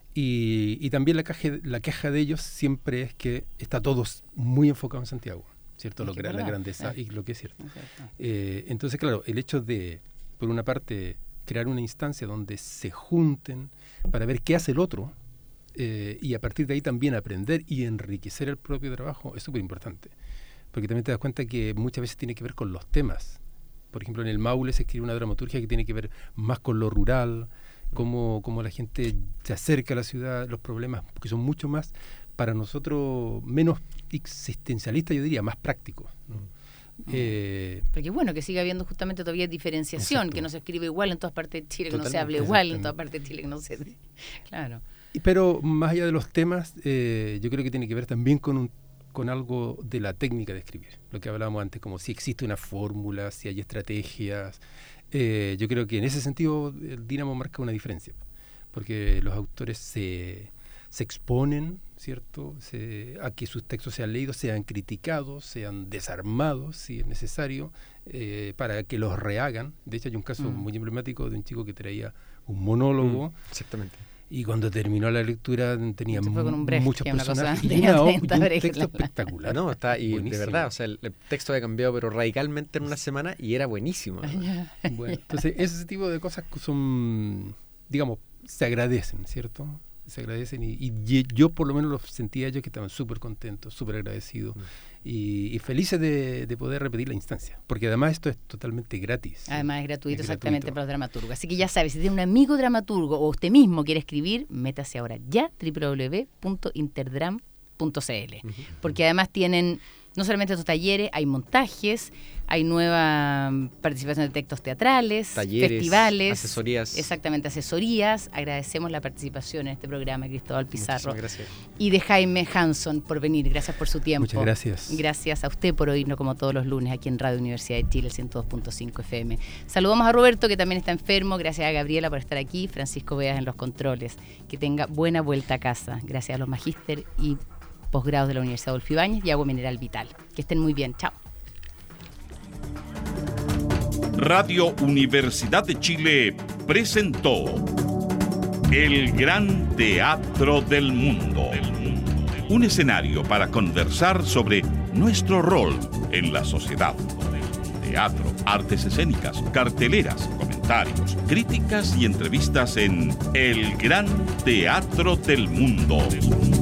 y también la queja de ellos siempre es que está todos muy enfocado en Santiago, ¿cierto? La grandeza y lo que es cierto. Entonces, claro, el hecho de, por una parte, crear una instancia donde se junten para ver qué hace el otro, y a partir de ahí también aprender y enriquecer el propio trabajo es súper importante, porque también te das cuenta que muchas veces tiene que ver con los temas. Por ejemplo, en el Maule se escribe una dramaturgia que tiene que ver más con lo rural, cómo la gente se acerca a la ciudad, los problemas que son mucho más, para nosotros, menos existencialistas, yo diría, más prácticos, ¿no? Porque bueno, que siga habiendo justamente todavía diferenciación. Exacto. Que no se escribe igual en todas partes de Chile, que no se hable igual en todas partes de Chile, que no se... Claro. Pero más allá de los temas, yo creo que tiene que ver también con algo de la técnica de escribir, lo que hablábamos antes, como si existe una fórmula, si hay estrategias. Yo creo que en ese sentido el Dínamo marca una diferencia, porque los autores se exponen, ¿cierto?, a que sus textos sean leídos, sean criticados, sean desarmados, si es necesario, para que los rehagan. De hecho, hay un caso muy emblemático de un chico que traía un monólogo. Exactamente. Y cuando terminó la lectura tenía muchos personajes y un texto espectacular. No, y de verdad, o sea, el texto había cambiado pero radicalmente en una semana y era buenísimo. Bueno, entonces ese tipo de cosas que son, digamos, se agradecen, ¿cierto? Se agradecen y yo por lo menos los sentía ellos que estaban súper contentos, súper agradecidos y felices de poder repetir la instancia, porque además esto es totalmente gratis. Además es gratuito, exactamente, para los dramaturgos. Así que ya sabes, si tiene un amigo dramaturgo o usted mismo quiere escribir, métase ahora ya www.interdram.cl, porque además tienen no solamente estos talleres, hay montajes, hay nueva participación de textos teatrales, talleres, festivales, asesorías. Exactamente, asesorías. Agradecemos la participación en este programa, Cristóbal Pizarro. Muchísimas gracias. Y de Jaime Hanson por venir. Gracias por su tiempo. Muchas gracias. Gracias a usted por oírnos como todos los lunes aquí en Radio Universidad de Chile, el 102.5 FM. Saludamos a Roberto, que también está enfermo. Gracias a Gabriela por estar aquí. Francisco Beas en los controles. Que tenga buena vuelta a casa. Gracias a los magíster y posgrados de la Universidad Adolfo Ibáñez y Agua Mineral Vital. Que estén muy bien. Chao. Radio Universidad de Chile presentó El Gran Teatro del Mundo. Un escenario para conversar sobre nuestro rol en la sociedad. Teatro, artes escénicas, carteleras, comentarios, críticas y entrevistas en El Gran Teatro del Mundo.